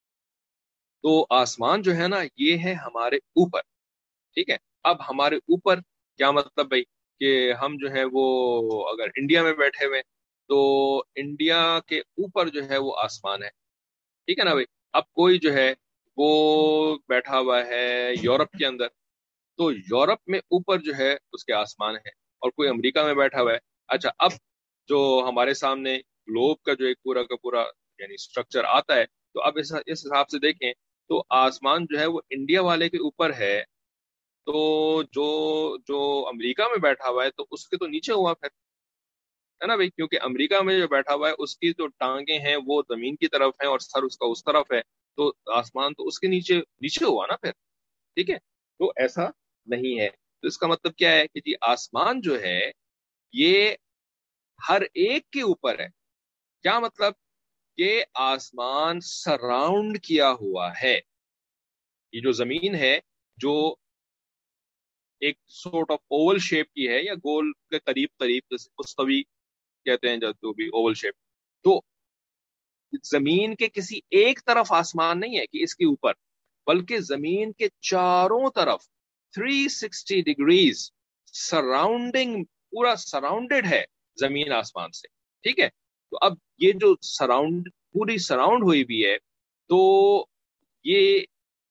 تو آسمان جو ہے نا یہ ہے ہمارے اوپر. ٹھیک ہے، اب ہمارے اوپر کیا مطلب بھائی کہ ہم جو ہے وہ اگر انڈیا میں بیٹھے ہوئے تو انڈیا کے اوپر جو ہے وہ آسمان ہے. ٹھیک ہے نا بھائی. اب کوئی جو ہے وہ بیٹھا ہوا ہے یورپ کے اندر، تو یورپ میں اوپر جو ہے اس کے آسمان ہے، اور کوئی امریکہ میں بیٹھا ہوا ہے. اچھا، اب جو ہمارے سامنے گلوب کا جو ایک پورا کا پورا یعنی اسٹرکچر آتا ہے، تو اب اس اس حساب سے دیکھیں تو آسمان جو ہے وہ انڈیا والے کے اوپر ہے، تو جو جو امریکہ میں بیٹھا ہوا ہے تو اس کے تو نیچے ہوا پھر، ہے نا بھائی، کیونکہ امریکہ میں جو بیٹھا ہوا ہے اس کی جو ٹانگیں ہیں وہ زمین کی طرف ہیں اور سر اس کا اس طرف ہے، تو آسمان تو اس کے نیچے نیچے ہوا نا پھر. ٹھیک ہے، تو ایسا نہیں ہے. تو اس کا مطلب کیا ہے کہ جی آسمان جو ہے یہ ہر ایک کے اوپر ہے. کیا مطلب؟ کہ آسمان سراؤنڈ کیا ہوا ہے. یہ جو زمین ہے جو ایک سورٹ آف اوول شیپ کی ہے یا گول کے قریب قریب مستوی کہتے ہیں جو بھی اوول شیپ، تو زمین کے کسی ایک طرف آسمان نہیں ہے کہ اس کے اوپر، بلکہ زمین کے چاروں طرف تھری سکسٹی ڈگریز سراؤنڈنگ، پورا سراؤنڈڈ ہے زمین آسمان سے. ٹھیک ہے، تو اب یہ جو سراؤنڈ پوری سراؤنڈ ہوئی بھی ہے، تو یہ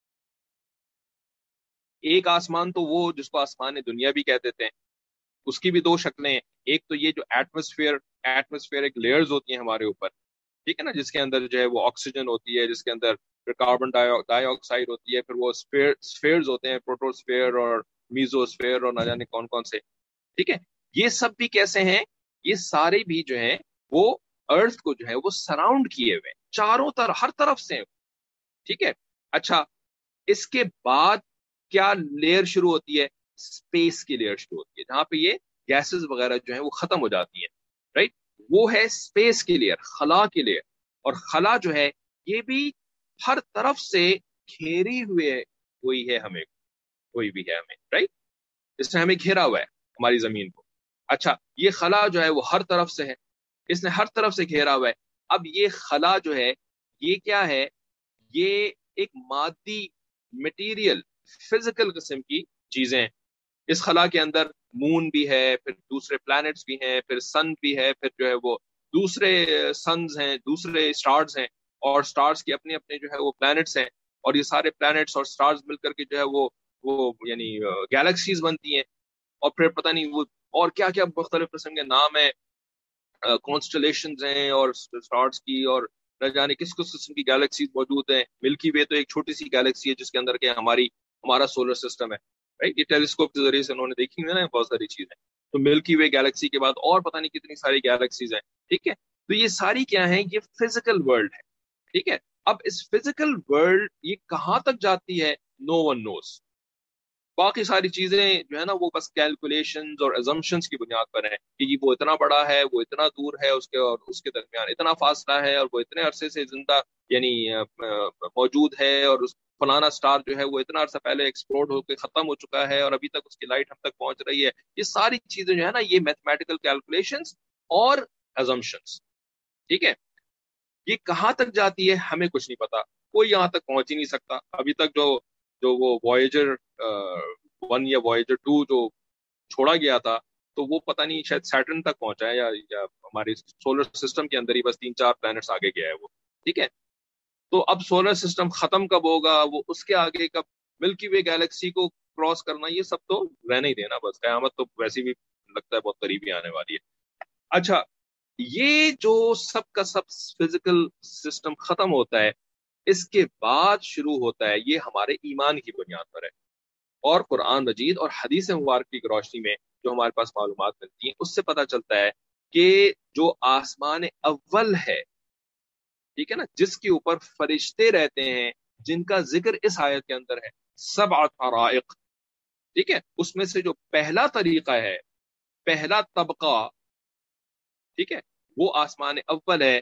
ایک آسمان تو وہ جس کو آسمان دنیا بھی کہہ دیتے ہیں، اس کی بھی دو شکلیں ہیں. ایک تو یہ جو ایٹماسفیئر ایٹماسفیئرک لیئرز ہوتی ہیں ہمارے اوپر، ٹھیک ہے نا، جس کے اندر جو ہے وہ آکسیجن ہوتی ہے، جس کے اندر پھر کاربن ڈائی آکسائڈ ہوتی ہے، پھر وہ اسفیئرز ہوتے ہیں، پروٹوسفیئر اور میزوسفیئر اور نہ جانے کون کون سے. ٹھیک ہے، یہ سب بھی کیسے ہیں؟ یہ سارے بھی جو ہیں وہ ارتھ کو جو ہے وہ سراؤنڈ کیے ہوئے چاروں طرف، ہر طرف سے. ٹھیک ہے، اچھا اس کے بعد کیا لیئر شروع ہوتی ہے؟ اسپیس کی لیئر شروع ہوتی ہے، جہاں پہ یہ گیسز وغیرہ جو ہیں وہ ختم ہو جاتی ہیں. رائٹ، وہ ہے اسپیس کی لیئر، خلا کی لیئر. اور خلا جو ہے یہ بھی ہر طرف سے گھیری ہوئے ہوئی ہے ہمیں، کوئی بھی ہے ہمیں. رائٹ، اس نے ہمیں گھیرا ہوا ہے ہماری زمین کو. اچھا یہ خلا جو ہے وہ ہر طرف سے ہے، اس نے ہر طرف سے گھیرا ہوا ہے. اب یہ خلا جو ہے یہ کیا ہے؟ یہ ایک مادی مٹیریل فزیکل قسم کی چیزیں. اس خلا کے اندر مون بھی ہے، پھر دوسرے پلانٹس بھی ہیں، پھر سن بھی ہے، پھر جو ہے وہ دوسرے سنز ہیں، دوسرے سٹارز ہیں، اور سٹارز کی اپنے اپنے جو ہے وہ پلانٹس ہیں. اور یہ سارے پلانٹس اور سٹارز مل کر کے جو ہے وہ وہ یعنی گیلیکسیز بنتی ہیں. اور پھر پتہ نہیں وہ اور کیا کیا مختلف قسم کے نام ہیں، کانسٹلیشنز ہیں اور سٹارز کی، اور نہ جانے کس کس قسم کی گیلیکسیز موجود ہیں. ملکی وے تو ایک چھوٹی سی گیلیکسی ہے جس کے اندر کے ہماری ہمارا سولر سسٹم ہے. رائٹ، یہ ٹیلیسکوپ کے ذریعے سے انہوں نے دیکھی ہوئی نا بہت ساری چیزیں. تو ملکی وے گیلیکسی کے بعد اور پتہ نہیں کتنی ساری گیلیکسیز ہیں. ٹھیک ہے، تو یہ ساری کیا ہیں؟ یہ فزیکل ورلڈ ہے. ٹھیک ہے، اب اس فزیکل ورلڈ یہ کہاں تک جاتی ہے؟ No one knows. باقی ساری چیزیں جو ہے نا وہ بس کیلکولیشنز اور ازمپشنز کی بنیاد پر ہیں کہ یہ وہ اتنا بڑا ہے، وہ اتنا دور ہے، اس کے اور اس کے درمیان اتنا فاصلہ ہے، اور وہ اتنے عرصے سے زندہ یعنی موجود ہے، اور اس فلانا سٹار جو ہے وہ اتنا عرصہ پہلے ایکسپلوڈ ہو کے ختم ہو چکا ہے اور ابھی تک اس کی لائٹ ہم تک پہنچ رہی ہے. یہ ساری چیزیں جو ہے نا یہ میتھمیٹیکل کیلکولیشنز اور ازمپشنز. ٹھیک ہے، یہ کہاں تک جاتی ہے ہمیں کچھ نہیں پتا، کوئی یہاں تک پہنچ ہی نہیں سکتا ابھی تک. جو جو وہ وائجر ون یا وائجر ٹو جو چھوڑا گیا تھا تو وہ پتہ نہیں شاید سیٹرن تک پہنچا ہے، یا یا ہمارے سولر سسٹم کے اندر ہی بس تین چار پلانٹس آگے گیا ہے وہ. ٹھیک ہے، تو اب سولر سسٹم ختم کب ہوگا، وہ اس کے آگے کب ملکی وے گیلیکسی کو کراس کرنا، یہ سب تو رہنے ہی دینا. بس قیامت تو ویسے بھی لگتا ہے بہت قریب ہی آنے والی ہے. اچھا یہ جو سب کا سب فزیکل سسٹم ختم ہوتا ہے، اس کے بعد شروع ہوتا ہے یہ ہمارے ایمان کی بنیاد پر ہے. اور قرآن مجید اور حدیث مبارک کی روشنی میں جو ہمارے پاس معلومات ملتی ہیں اس سے پتہ چلتا ہے کہ جو آسمان اول ہے، ٹھیک ہے نا، جس کے اوپر فرشتے رہتے ہیں جن کا ذکر اس آیت کے اندر ہے، سبعۃ طرائق. ٹھیک ہے، اس میں سے جو پہلا طریقہ ہے، پہلا طبقہ، ٹھیک ہے، وہ آسمان اول ہے.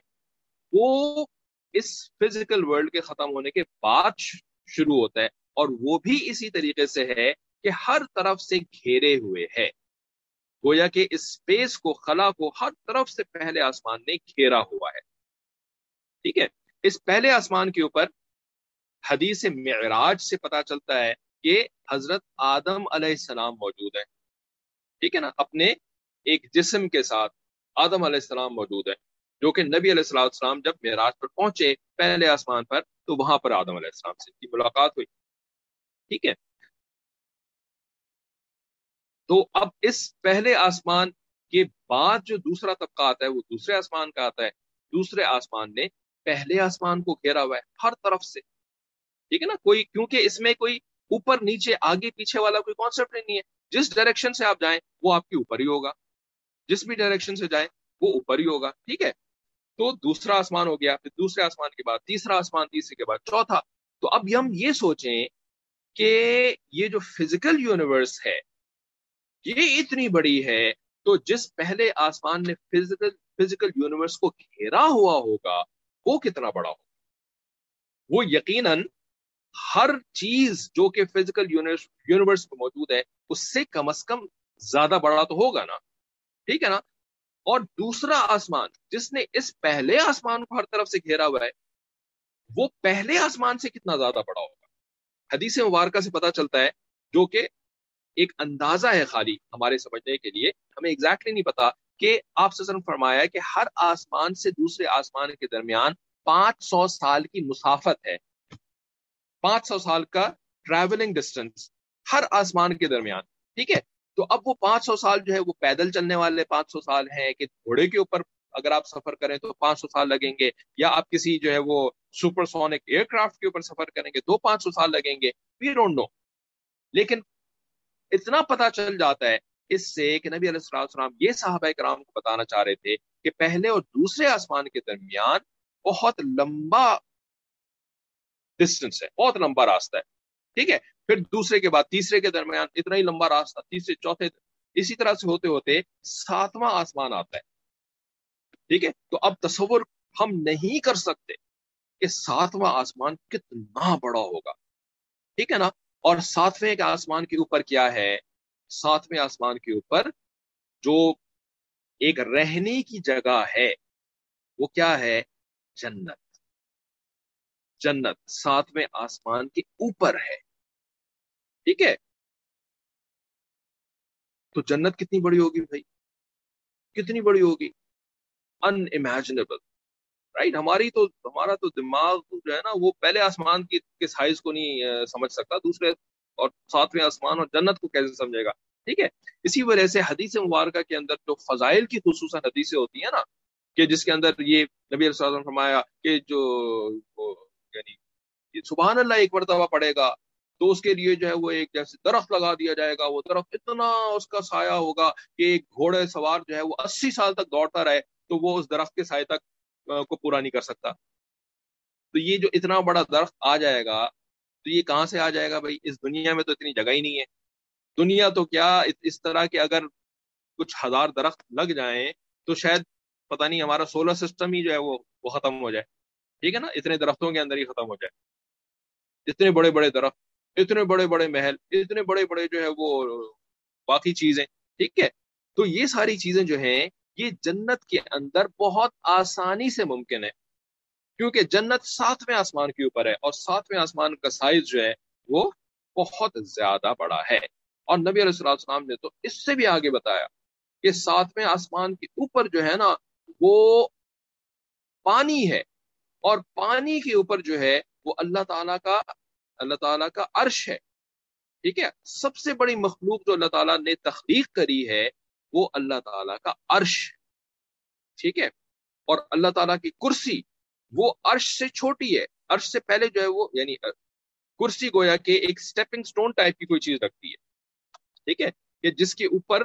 وہ اس فزیکل ورلڈ کے ختم ہونے کے بعد شروع ہوتا ہے، اور وہ بھی اسی طریقے سے ہے کہ ہر طرف سے گھیرے ہوئے ہے. گویا کہ اس اسپیس کو، خلا کو ہر طرف سے پہلے آسمان نے گھیرا ہوا ہے. ٹھیک ہے، اس پہلے آسمان کے اوپر حدیث معراج سے پتا چلتا ہے کہ حضرت آدم علیہ السلام موجود ہے. ٹھیک ہے نا، اپنے ایک جسم کے ساتھ آدم علیہ السلام موجود ہے، جو کہ نبی علیہ السلام السلام جب معراج پر پہنچے پہلے آسمان پر تو وہاں پر آدم علیہ السلام سے کی ملاقات ہوئی. ٹھیک ہے، تو اب اس پہلے آسمان کے بعد جو دوسرا طبقہ آتا ہے وہ دوسرے آسمان کا آتا ہے. دوسرے آسمان نے پہلے آسمان کو گھیرا ہوا ہے ہر طرف سے. ٹھیک ہے نا، کوئی کیونکہ اس میں کوئی اوپر نیچے آگے پیچھے والا کوئی کانسیپٹ نہیں ہے. جس ڈائریکشن سے آپ جائیں وہ آپ کے اوپر ہی ہوگا، جس بھی ڈائریکشن سے جائیں وہ اوپر ہی ہوگا. ٹھیک ہے، تو دوسرا آسمان ہو گیا، پھر دوسرے آسمان کے بعد تیسرا آسمان، تیسرے کے بعد چوتھا. تو اب ہم یہ سوچیں کہ یہ جو فزیکل یونیورس ہے یہ اتنی بڑی ہے، تو جس پہلے آسمان نے فزیکل فزیکل یونیورس کو گھیرا ہوا ہوگا وہ کتنا بڑا ہوگا. وہ یقیناً ہر چیز جو کہ فزیکل یونیورس میں موجود ہے اس سے کم از کم زیادہ بڑا تو ہوگا نا. ٹھیک ہے نا. اور دوسرا آسمان جس نے اس پہلے آسمان کو ہر طرف سے گھیرا ہوا ہے وہ پہلے آسمان سے کتنا زیادہ بڑا ہوگا. حدیث مبارکہ سے پتا چلتا ہے, جو کہ ایک اندازہ ہے خالی ہمارے سمجھنے کے لیے, ہمیں ایگزیکٹلی نہیں پتا, کہ آپ سے فرمایا کہ ہر آسمان سے دوسرے آسمان کے درمیان پانچ سو سال کی مسافت ہے. پانچ سو سال کا ٹریولنگ ڈسٹینس ہر آسمان کے درمیان. ٹھیک ہے. تو اب وہ پانچ سو سال جو ہے وہ پیدل چلنے والے پانچ سو سال ہیں, کہ گھوڑے کے اوپر اگر آپ سفر کریں تو پانچ سو سال لگیں گے, یا آپ کسی جو ہے وہ سپر سونک ایئر کرافٹ کے اوپر سفر کریں گے تو پانچ سو سال لگیں گے. We don't know. لیکن اتنا پتا چل جاتا ہے اس سے کہ نبی علیہ السلام یہ صحابہ کرام کو بتانا چاہ رہے تھے کہ پہلے اور دوسرے آسمان کے درمیان بہت لمبا ڈسٹینس ہے, بہت لمبا راستہ ہے. ٹھیک ہے. پھر دوسرے کے بعد تیسرے کے درمیان اتنا ہی لمبا راستہ, تیسرے چوتھے, اسی طرح سے ہوتے ہوتے ساتواں آسمان آتا ہے. ٹھیک ہے. تو اب تصور ہم نہیں کر سکتے کہ ساتواں آسمان کتنا بڑا ہوگا. ٹھیک ہے نا. اور ساتویں کے آسمان کے اوپر کیا ہے؟ ساتویں آسمان کے اوپر جو ایک رہنے کی جگہ ہے وہ کیا ہے؟ جنت. جنت ساتویں آسمان کے اوپر ہے. ٹھیک ہے. تو جنت کتنی بڑی ہوگی بھائی, کتنی بڑی ہوگی؟ Unimaginable. رائٹ. ہماری تو ہمارا تو دماغ جو ہے نا وہ پہلے آسمان کی کے سائز کو نہیں سمجھ سکتا, دوسرے اور ساتویں آسمان اور جنت کو کیسے سمجھے گا. ٹھیک ہے. اسی وجہ سے حدیث مبارکہ کے اندر جو فضائل کی خصوصاً حدیثیں ہوتی ہیں نا, کہ جس کے اندر یہ نبی علیہ السلام نے فرمایا کہ جو یعنی سبحان اللہ ایک مرتبہ پڑے گا تو اس کے لیے جو ہے وہ ایک جیسے درخت لگا دیا جائے گا, وہ درخت اتنا اس کا سایہ ہوگا کہ ایک گھوڑے سوار جو ہے وہ اسی سال تک دوڑتا رہے تو وہ اس درخت کے سائے تک کو پورا نہیں کر سکتا. تو یہ جو اتنا بڑا درخت آ جائے گا تو یہ کہاں سے آ جائے گا بھائی؟ اس دنیا میں تو اتنی جگہ ہی نہیں ہے. دنیا تو کیا اس طرح کے اگر کچھ ہزار درخت لگ جائیں تو شاید پتہ نہیں ہمارا سولر سسٹم ہی جو ہے وہ وہ ختم ہو جائے. ٹھیک ہے نا. اتنے درختوں کے اندر ہی ختم ہو جائے. اتنے بڑے بڑے درخت, اتنے بڑے بڑے محل, اتنے بڑے بڑے جو ہے وہ باقی چیزیں. ٹھیک ہے. تو یہ ساری چیزیں جو ہیں یہ جنت کے اندر بہت آسانی سے ممکن ہے, کیونکہ جنت ساتویں آسمان کے اوپر ہے اور ساتویں آسمان کا سائز جو ہے وہ بہت زیادہ بڑا ہے. اور نبی علیہ السلام نے تو اس سے بھی آگے بتایا کہ ساتویں آسمان کے اوپر جو ہے نا وہ پانی ہے, اور پانی کے اوپر جو ہے وہ اللہ تعالیٰ کا اللہ تعالیٰ کا عرش ہے. ٹھیک ہے. سب سے بڑی مخلوق جو اللہ تعالیٰ نے تخلیق کری ہے وہ اللہ تعالیٰ کا عرش. ٹھیک ہے. اور اللہ تعالیٰ کی کرسی وہ عرش سے چھوٹی ہے. عرش سے پہلے جو ہے وہ یعنی کرسی گویا کہ ایک سٹیپنگ سٹون ٹائپ کی کوئی چیز رکھتی ہے. ٹھیک ہے. کہ جس کے اوپر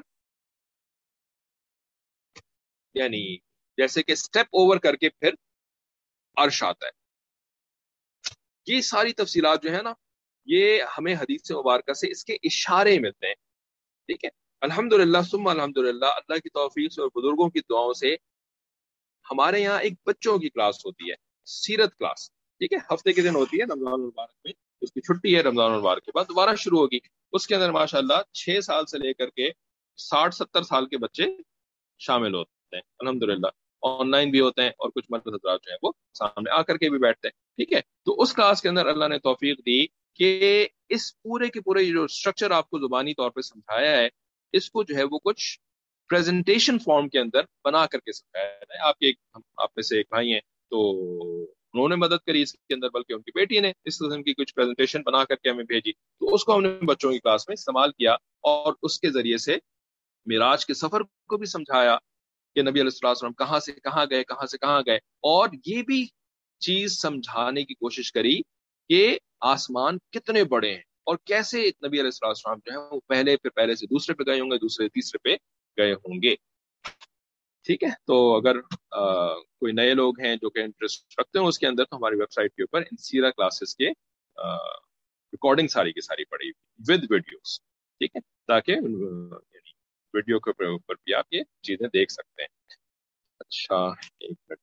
یعنی جیسے کہ سٹیپ اوور کر کے پھر عرش آتا ہے. یہ ساری تفصیلات جو ہے نا یہ ہمیں حدیث مبارکہ سے اس کے اشارے ملتے ہیں. ٹھیک ہے. الحمدللہ ثم الحمدللہ, اللہ کی توفیق سے اور بزرگوں کی دعاؤں سے ہمارے یہاں ایک بچوں کی کلاس ہوتی ہے, سیرت کلاس. ٹھیک ہے. ہفتے کے دن ہوتی ہے رمضان المبارک میں, اس کی چھٹی ہے رمضان المبارک کے بعد دوبارہ شروع ہوگی. اس کے اندر ماشاءاللہ چھ سال سے لے کر کے ساٹھ ستر سال کے بچے شامل ہوتے ہیں الحمدللہ. آن لائن بھی ہوتے ہیں اور کچھ مرد حضرات جو ہیں وہ سامنے آ کر کے بھی بیٹھتے ہیں. ٹھیک ہے. تو اس کلاس کے اندر اللہ نے توفیق دی کہ اس پورے کے پورے جو اسٹرکچر آپ کو زبانی طور پہ سمجھایا ہے اس کو جو ہے وہ کچھ پریزنٹیشن فارم کے اندر بنا کر کے سمجھایا ہے. آپ کے آپ میں سے ایک بھائی ہیں تو انہوں نے مدد کری اس کے اندر, بلکہ ان کی بیٹی نے اس قسم کی کچھ پریزنٹیشن بنا کر کے ہمیں بھیجی, تو اس کو ہم نے بچوں کی کلاس میں استعمال کیا اور اس کے ذریعے سے معراج کے سفر کو بھی سمجھایا کہ نبی علیہ السلام کہاں سے کہاں گئے, کہاں سے کہاں گئے, اور یہ بھی چیز سمجھانے کی کوشش کری کہ آسمان کتنے بڑے ہیں اور کیسے نبی علیہ السلام جو ہے وہ پہلے پہ پہلے سے دوسرے پہ گئے ہوں گے, دوسرے تیسرے پہ گئے ہوں گے. ٹھیک ہے. تو اگر آ, کوئی نئے لوگ ہیں جو کہ انٹرسٹ رکھتے ہیں اس کے اندر, تو ہماری ویب سائٹ کے اوپر ان سیرا کلاسز کے ریکارڈنگ ساری کی ساری پڑی ود ویڈیوز. ٹھیک ہے. تاکہ یعنی ویڈیو کے اوپر بھی آپ یہ چیزیں دیکھ سکتے ہیں. اچھا ایک منٹ.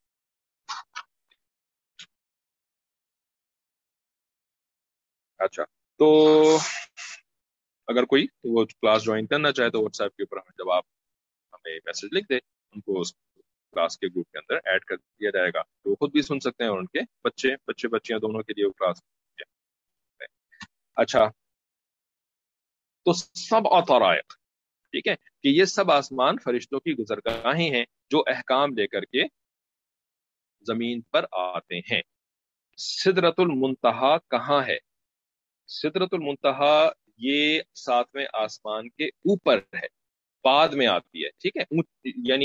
اچھا تو اگر کوئی وہ کلاس جوائن کرنا چاہے تو واٹس ایپ کے اوپر ہمیں جب آپ ہمیں میسج لکھ دیں ان کو اس کلاس کے گروپ کے اندر ایڈ کر دیا جائے گا تو وہ خود بھی سن سکتے ہیں اور ان کے بچے بچے بچیاں دونوں کے لیے وہ کلاس. اچھا تو سب طرائق، ٹھیک ہے کہ یہ سب آسمان فرشتوں کی گزرگاہیں ہیں جو احکام لے کر کے زمین پر آتے ہیں. سدرۃ المنتہا کہاں ہے؟ سدرۃ المنتہا یہ ساتویں آسمان کے اوپر ہے، بعد میں آتی ہے، ٹھیک ہے، یعنی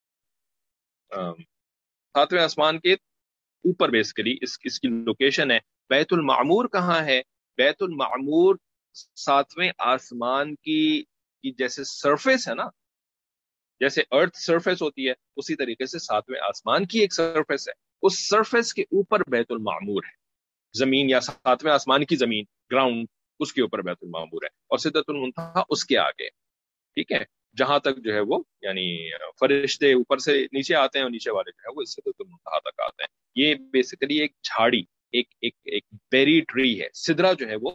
ساتویں آسمان کے اوپر بیسیکلی اس اس کی لوکیشن ہے. بیت المعمور کہاں ہے؟ بیت المعمور ساتویں آسمان کی کی جیسے سرفیس ہے نا، جیسے ارتھ سرفیس ہوتی ہے اسی طریقے سے ساتویں آسمان کی ایک سرفیس ہے، اس سرفیس کے اوپر بیت المعمور ہے. زمین یا ساتویں آسمان کی زمین گراؤنڈ اس کے اوپر بیت المعمور ہے اور سدرۃ المنتہا اس کے آگے، ٹھیک ہے، جہاں تک جو ہے وہ یعنی فرشتے اوپر سے نیچے آتے ہیں اور نیچے والے جو ہے وہ اس سدرۃ المنتہا تک آتے ہیں. یہ بیسیکلی ایک جھاڑی ایک ایک ایک بیری ٹری ہے. سدرا جو ہے وہ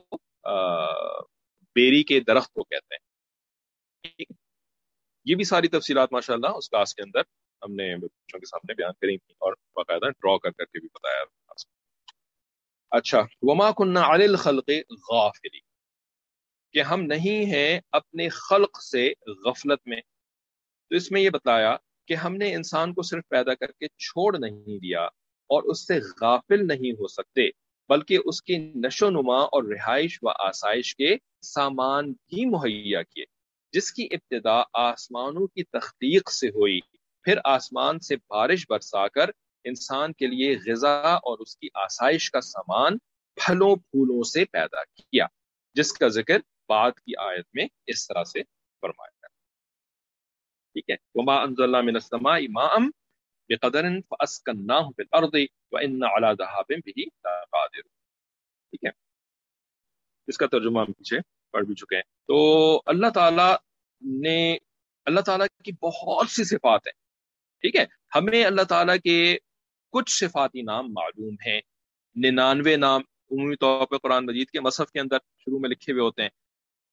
بیری کے درخت کو کہتے ہیں. یہ بھی ساری تفصیلات ماشاءاللہ اس کلاس کے اندر ہم نے بچوں کے سامنے بیان کری تھی اور باقاعدہ ڈرا کر کر کے بھی بتایا. اچھا وما كنا علی الخلق غافلین، کہ ہم نہیں ہیں اپنے خلق سے غفلت میں. تو اس میں یہ بتایا کہ ہم نے انسان کو صرف پیدا کر کے چھوڑ نہیں دیا اور اس سے غافل نہیں ہو سکتے، بلکہ اس کی نشو نما اور رہائش و آسائش کے سامان بھی مہیا کیے، جس کی ابتدا آسمانوں کی تخلیق سے ہوئی، پھر آسمان سے بارش برسا کر انسان کے لیے غذا اور اس کی آسائش کا سامان پھلوں پھولوں سے پیدا کیا، جس کا ذکر بعد کی آیت میں اس طرح سے فرمایا ہے. ٹھیک ہے، وما انزلنا من السماء ماء بقدر فاسکناہ فی الارض وإنا علی ذہاب بہ لقادر. ٹھیک ہے، اس کا ترجمہ ہم پیچھے پڑھ بھی چکے ہیں. تو اللہ تعالی نے اللہ تعالیٰ کی بہت سی صفات ہیں، ٹھیک ہے، ہمیں اللہ تعالیٰ کے کچھ صفاتی نام معلوم ہیں، ننانوے نام عمومی طور پہ قرآن مجید کے مصحف کے اندر شروع میں لکھے ہوئے ہوتے ہیں.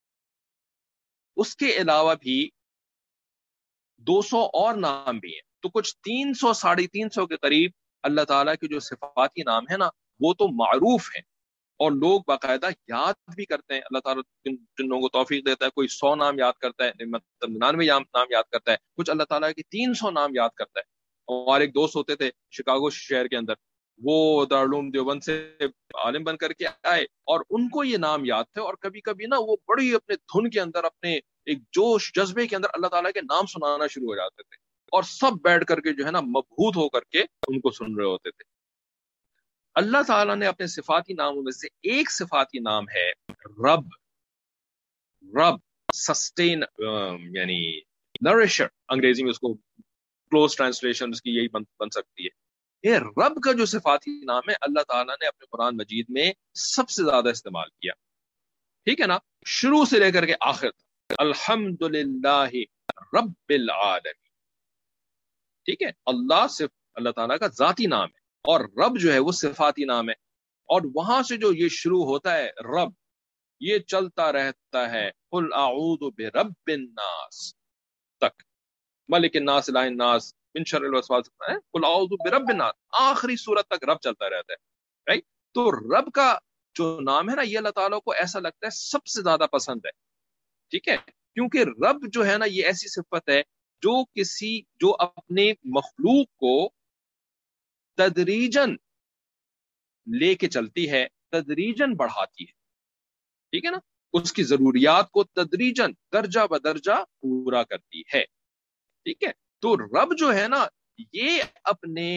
اس کے علاوہ بھی دو سو اور نام بھی ہیں، تو کچھ تین سو ساڑھے تین سو کے قریب اللہ تعالیٰ کے جو صفاتی نام ہیں نا وہ تو معروف ہیں اور لوگ باقاعدہ یاد بھی کرتے ہیں. اللہ تعالیٰ جن, جن لوگوں کو توفیق دیتا ہے، کوئی سو نام یاد کرتا ہے، مطلب ننانوے نام یاد کرتا ہے، کچھ اللہ تعالیٰ کے تین سو نام یاد کرتا ہے. اور ایک دوست ہوتے تھے شکاگو شہر کے اندر، وہ دارالعلوم دیوبند سے عالم بن کر کے آئے اور ان کو یہ نام یاد تھے، اور کبھی کبھی نا وہ بڑی اپنے دھن کے اندر اپنے ایک جوش جذبے کے اندر اللہ تعالیٰ کے نام سنانا شروع ہو جاتے تھے اور سب بیٹھ کر کے جو ہے نا مبہوت ہو کر کے ان کو سن رہے ہوتے تھے. اللہ تعالیٰ نے اپنے صفاتی ناموں میں سے ایک صفاتی نام ہے رب. رب سسٹین یعنی نرشر، انگریزی میں اس کو کلوز ٹرانسلیشن اس کی یہی بن, بن سکتی ہے. یہ رب کا جو صفاتی نام ہے اللہ تعالیٰ نے اپنے قرآن مجید میں سب سے زیادہ استعمال کیا، ٹھیک ہے نا، شروع سے لے کر کے آخر تک. الحمدللہ رب العالمین، ٹھیک ہے، اللہ صرف اللہ تعالیٰ کا ذاتی نام ہے اور رب جو ہے وہ صفاتی نام ہے. اور وہاں سے جو یہ شروع ہوتا ہے رب، یہ چلتا رہتا ہے قل اعوذ برب الناس تک، ملک الناس الہ الناس من شر الوسواس قل اعوذ برب الناس، آخری سورت تک رب چلتا رہتا ہے، رائٹ. تو رب کا جو نام ہے نا یہ اللہ تعالیٰ کو ایسا لگتا ہے سب سے زیادہ پسند ہے، ٹھیک ہے، کیونکہ رب جو ہے نا یہ ایسی صفت ہے جو کسی جو اپنے مخلوق کو تدریجن لے کے چلتی ہے، تدریجن بڑھاتی ہے، ٹھیک ہے نا، اس کی ضروریات کو تدریجن درجہ بدرجہ پورا کرتی ہے، ٹھیک ہے. تو رب جو ہے نا یہ اپنے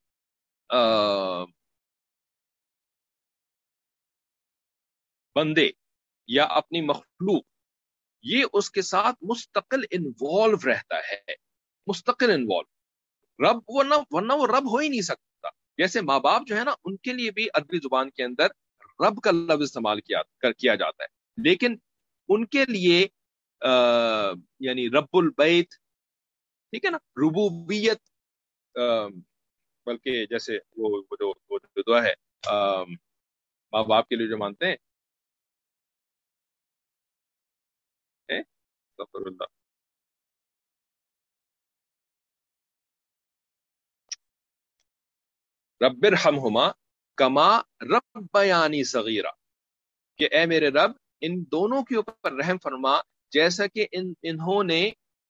بندے یا اپنی مخلوق، یہ اس کے ساتھ مستقل انوالو رہتا ہے، مستقل انوالو. رب ورنہ ورنہ وہ رب ہو ہی نہیں سکتا. جیسے ماں باپ جو ہے نا ان کے لیے بھی عربی زبان کے اندر رب کا لفظ استعمال کیا کر کیا جاتا ہے، لیکن ان کے لیے یعنی رب البیت، ٹھیک ہے نا، ربوبیت، بلکہ جیسے وہ وہ جو وہ جو دعا ہے ماں باپ کے لیے جو مانتے ہیں، استغفر اللہ، رب ارحمہما کما ربیانی صغیرہ، کہ اے میرے رب ان دونوں کے اوپر رحم فرما جیسا کہ ان انہوں نے،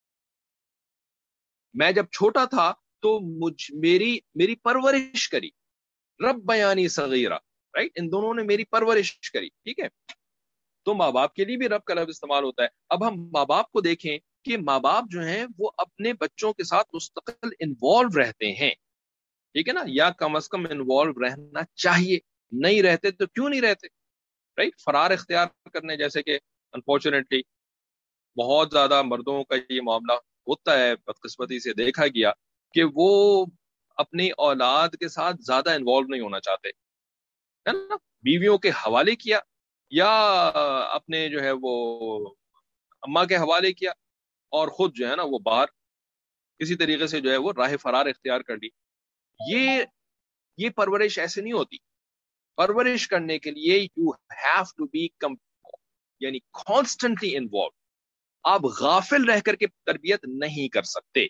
میں جب چھوٹا تھا تو مجھ میری میری پرورش کری، رب بیانی صغیرہ، رائٹ، ان دونوں نے میری پرورش کری، ٹھیک ہے. تو ماں باپ کے لیے بھی رب کا لفظ استعمال ہوتا ہے. اب ہم ماں باپ کو دیکھیں کہ ماں باپ جو ہیں وہ اپنے بچوں کے ساتھ مستقل انوالو رہتے ہیں، ٹھیک ہے نا، یا کم از کم انوالو رہنا چاہیے. نہیں رہتے تو کیوں نہیں رہتے، رائٹ. فرار اختیار کرنے، جیسے کہ انفارچونیٹلی بہت زیادہ مردوں کا یہ معاملہ ہوتا ہے، بدقسمتی سے دیکھا گیا کہ وہ اپنی اولاد کے ساتھ زیادہ انوالو نہیں ہونا چاہتے، ہے نا، بیویوں کے حوالے کیا یا اپنے جو ہے وہ اماں کے حوالے کیا، اور خود جو ہے نا وہ باہر کسی طریقے سے جو ہے وہ راہ فرار اختیار کر لی. یہ یہ پرورش ایسے نہیں ہوتی. پرورش کرنے کے لیے یو ہیو ٹو بی یعنی کانسٹنٹلی انوالو. آپ غافل رہ کر کے تربیت نہیں کر سکتے.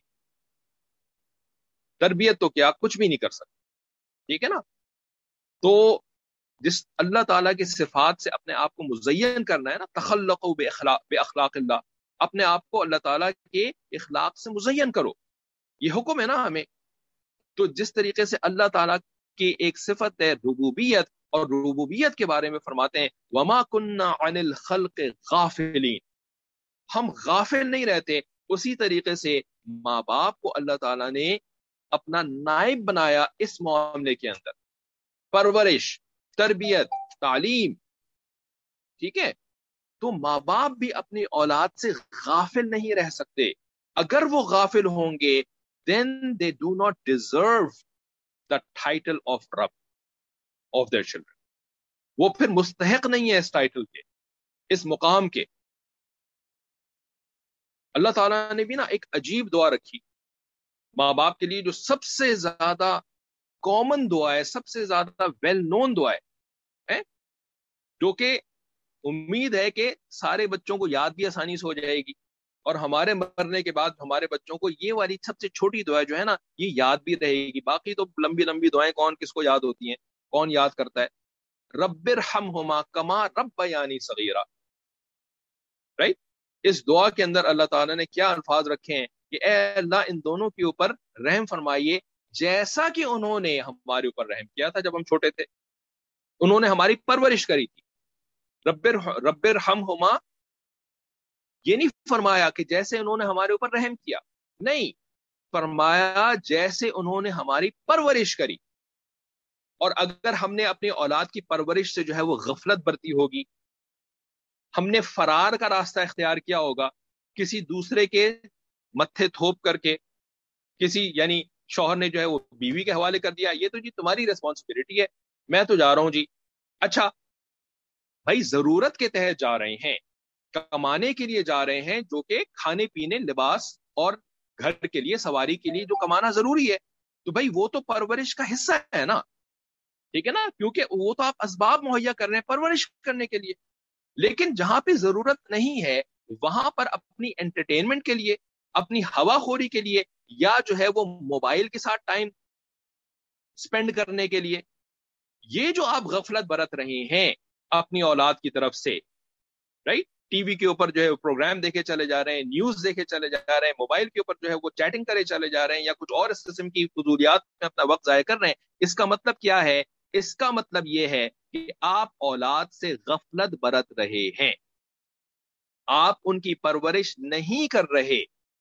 تربیت تو کیا کچھ بھی نہیں کر سکتے، ٹھیک ہے نا. تو جس اللہ تعالیٰ کی صفات سے اپنے آپ کو مزین کرنا ہے نا، تخلقوا باخلاق باخلاق اللہ، اپنے آپ کو اللہ تعالیٰ کے اخلاق سے مزین کرو، یہ حکم ہے نا ہمیں. تو جس طریقے سے اللہ تعالیٰ کی ایک صفت ہے ربوبیت، اور ربوبیت کے بارے میں فرماتے ہیں وما كنا عن الخلق غافلین، ہم غافل نہیں رہتے. اسی طریقے سے ماں باپ کو اللہ تعالیٰ نے اپنا نائب بنایا اس معاملے کے اندر، پرورش، تربیت، تعلیم، ٹھیک ہے. تو ماں باپ بھی اپنی اولاد سے غافل نہیں رہ سکتے. اگر وہ غافل ہوں گے then they do not deserve the title of Rabb of their children. وہ پھر مستحق نہیں ہے اس ٹائٹل کے، اس مقام کے. اللہ تعالیٰ نے بھی نا ایک عجیب دعا رکھی ماں باپ کے لیے، جو سب سے زیادہ کامن دعا ہے، سب سے زیادہ ویل نون دعا ہے، جو کہ امید ہے کہ سارے بچوں کو یاد بھی آسانی سے ہو جائے گی، اور ہمارے مرنے کے بعد ہمارے بچوں کو یہ والی سب سے چھوٹی دعا جو ہے نا یہ یاد بھی رہے گی. باقی تو لمبی لمبی دعائیں کون کس کو یاد ہوتی ہیں، کون یاد کرتا ہے. رب ارحمہما کما ربیانی صغیرا، رائٹ. اس دعا کے اندر اللہ تعالیٰ نے کیا الفاظ رکھے ہیں کہ اے اللہ ان دونوں کے اوپر رحم فرمائیے جیسا کہ انہوں نے ہمارے اوپر رحم کیا تھا جب ہم چھوٹے تھے، انہوں نے ہماری پرورش کری تھی. رب رب ارحمہما، یہ نہیں فرمایا کہ جیسے انہوں نے ہمارے اوپر رحم کیا، نہیں، فرمایا جیسے انہوں نے ہماری پرورش کری. اور اگر ہم نے اپنی اولاد کی پرورش سے جو ہے وہ غفلت برتی ہوگی، ہم نے فرار کا راستہ اختیار کیا ہوگا کسی دوسرے کے متھے تھوپ کر کے، کسی یعنی شوہر نے جو ہے وہ بیوی کے حوالے کر دیا، یہ تو جی تمہاری ریسپانسبلٹی ہے، میں تو جا رہا ہوں جی. اچھا بھائی، ضرورت کے تحت جا رہے ہیں، کمانے کے لیے جا رہے ہیں، جو کہ کھانے پینے، لباس اور گھر کے لیے، سواری کے لیے جو کمانا ضروری ہے، تو بھائی وہ تو پرورش کا حصہ ہے نا، ٹھیک ہے نا، کیونکہ وہ تو آپ اسباب مہیا کر رہے ہیں پرورش کرنے کے لیے. لیکن جہاں پہ ضرورت نہیں ہے وہاں پر اپنی انٹرٹینمنٹ کے لیے، اپنی ہوا خوری کے لیے، یا جو ہے وہ موبائل کے ساتھ ٹائم سپینڈ کرنے کے لیے، یہ جو آپ غفلت برت رہے ہیں اپنی اولاد کی طرف سے، رائٹ. ٹی وی کے اوپر جو ہے پروگرام دیکھے چلے جا رہے ہیں، نیوز دیکھے چلے جا رہے ہیں، موبائل کے اوپر جو ہے وہ چیٹنگ کرے چلے جا رہے ہیں، یا کچھ اور اس قسم کی فضولیات میں اپنا وقت ضائع کر رہے ہیں. اس کا مطلب کیا ہے؟ اس کا مطلب یہ ہے کہ آپ اولاد سے غفلت برت رہے ہیں، آپ ان کی پرورش نہیں کر رہے.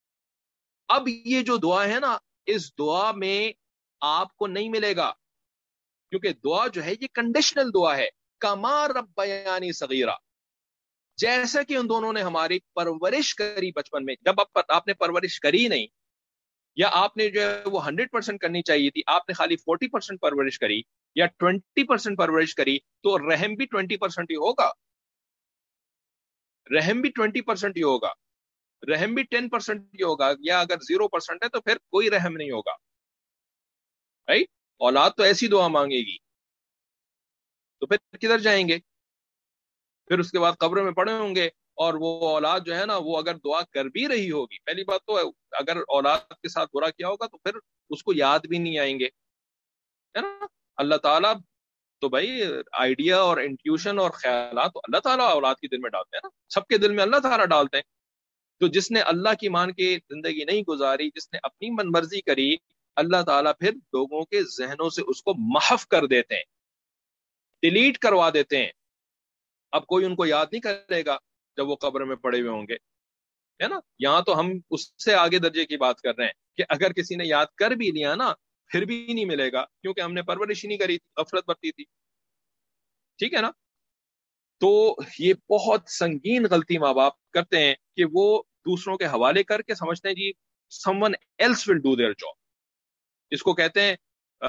اب یہ جو دعا ہے نا، اس دعا میں آپ کو نہیں ملے گا، کیونکہ دعا جو ہے یہ کنڈیشنل دعا ہے. کما ربیانی صغیرہ، جیسا کہ ان دونوں نے ہماری پرورش کری بچپن میں. جب آپ نے پرورش کری نہیں، یا آپ نے جو ہے وہ ہنڈریڈ پرسینٹ کرنی چاہیے تھی، آپ نے خالی فورٹی پرسینٹ پرورش کری یا ٹوینٹی پرسینٹ پرورش کری، تو رحم بھی ٹوینٹی پرسینٹ ہی ہوگا، رحم بھی ٹوینٹی پرسینٹ ہی ہوگا. رحم بھی ٹین پرسینٹ ہی ہوگا، یا اگر زیرو پرسینٹ ہے تو پھر کوئی رحم نہیں ہوگا. رائٹ؟ اولاد تو ایسی دعا مانگے گی تو پھر کدھر جائیں گے؟ پھر اس کے بعد قبر میں پڑے ہوں گے، اور وہ اولاد جو ہے نا وہ اگر دعا کر بھی رہی ہوگی، پہلی بات تو اگر اولاد کے ساتھ برا کیا ہوگا تو پھر اس کو یاد بھی نہیں آئیں گے، ہے نا. اللہ تعالیٰ تو بھائی آئیڈیا اور انٹیوشن اور خیالات تو اللہ تعالیٰ اولاد کے دل میں ڈالتے ہیں نا، سب کے دل میں اللہ تعالیٰ ڈالتے ہیں. تو جس نے اللہ کی مان کے زندگی نہیں گزاری، جس نے اپنی من مرضی کری، اللہ تعالیٰ پھر لوگوں کے ذہنوں سے اس کو محو کر دیتے ہیں، ڈیلیٹ کروا دیتے ہیں. اب کوئی ان کو یاد نہیں کرے گا جب وہ قبر میں پڑے ہوئے ہوں گے، ہے نا. یہاں تو ہم اس سے آگے درجے کی بات کر رہے ہیں کہ اگر کسی نے یاد کر بھی لیا نا پھر بھی نہیں ملے گا، کیونکہ ہم نے پرورش ہی نہیں کری تھی، غفلت برتی تھی. ٹھیک ہے نا. تو یہ بہت سنگین غلطی ماں باپ کرتے ہیں کہ وہ دوسروں کے حوالے کر کے سمجھتے ہیں جی someone else will do their job. اس کو کہتے ہیں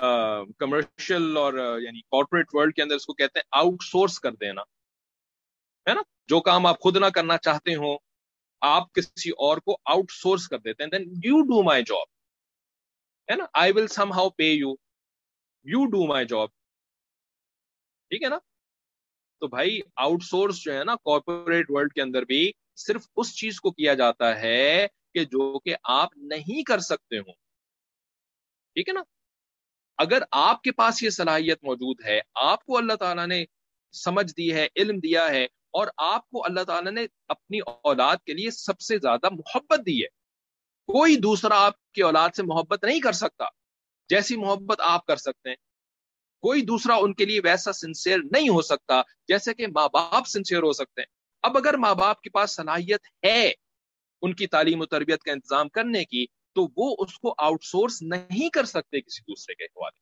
کمرشل اور یعنی کارپوریٹ ورلڈ کے اندر اس کو کہتے ہیں آؤٹ سورس کر دینا، ہے نا. جو کام آپ خود نہ کرنا چاہتے ہو آپ کسی اور کو آؤٹ سورس کر دیتے ہیں. Then you do my job, ہے نا. I will somehow pay you, you do my job. ٹھیک ہے نا. تو بھائی آؤٹ سورس جو ہے نا کارپوریٹ ورلڈ کے اندر بھی صرف اس چیز کو کیا جاتا ہے کہ جو کہ آپ نہیں کر سکتے ہو. ٹھیک ہے نا. اگر آپ کے پاس یہ صلاحیت موجود ہے، آپ کو اللہ تعالیٰ نے سمجھ دی ہے، علم دیا ہے، اور آپ کو اللہ تعالیٰ نے اپنی اولاد کے لیے سب سے زیادہ محبت دی ہے. کوئی دوسرا آپ کی اولاد سے محبت نہیں کر سکتا جیسی محبت آپ کر سکتے ہیں. کوئی دوسرا ان کے لیے ویسا سنسیئر نہیں ہو سکتا جیسے کہ ماں باپ سنسیئر ہو سکتے ہیں. اب اگر ماں باپ کے پاس صلاحیت ہے ان کی تعلیم و تربیت کا انتظام کرنے کی، تو وہ اس کو آؤٹ سورس نہیں کر سکتے کسی دوسرے کے حوالے.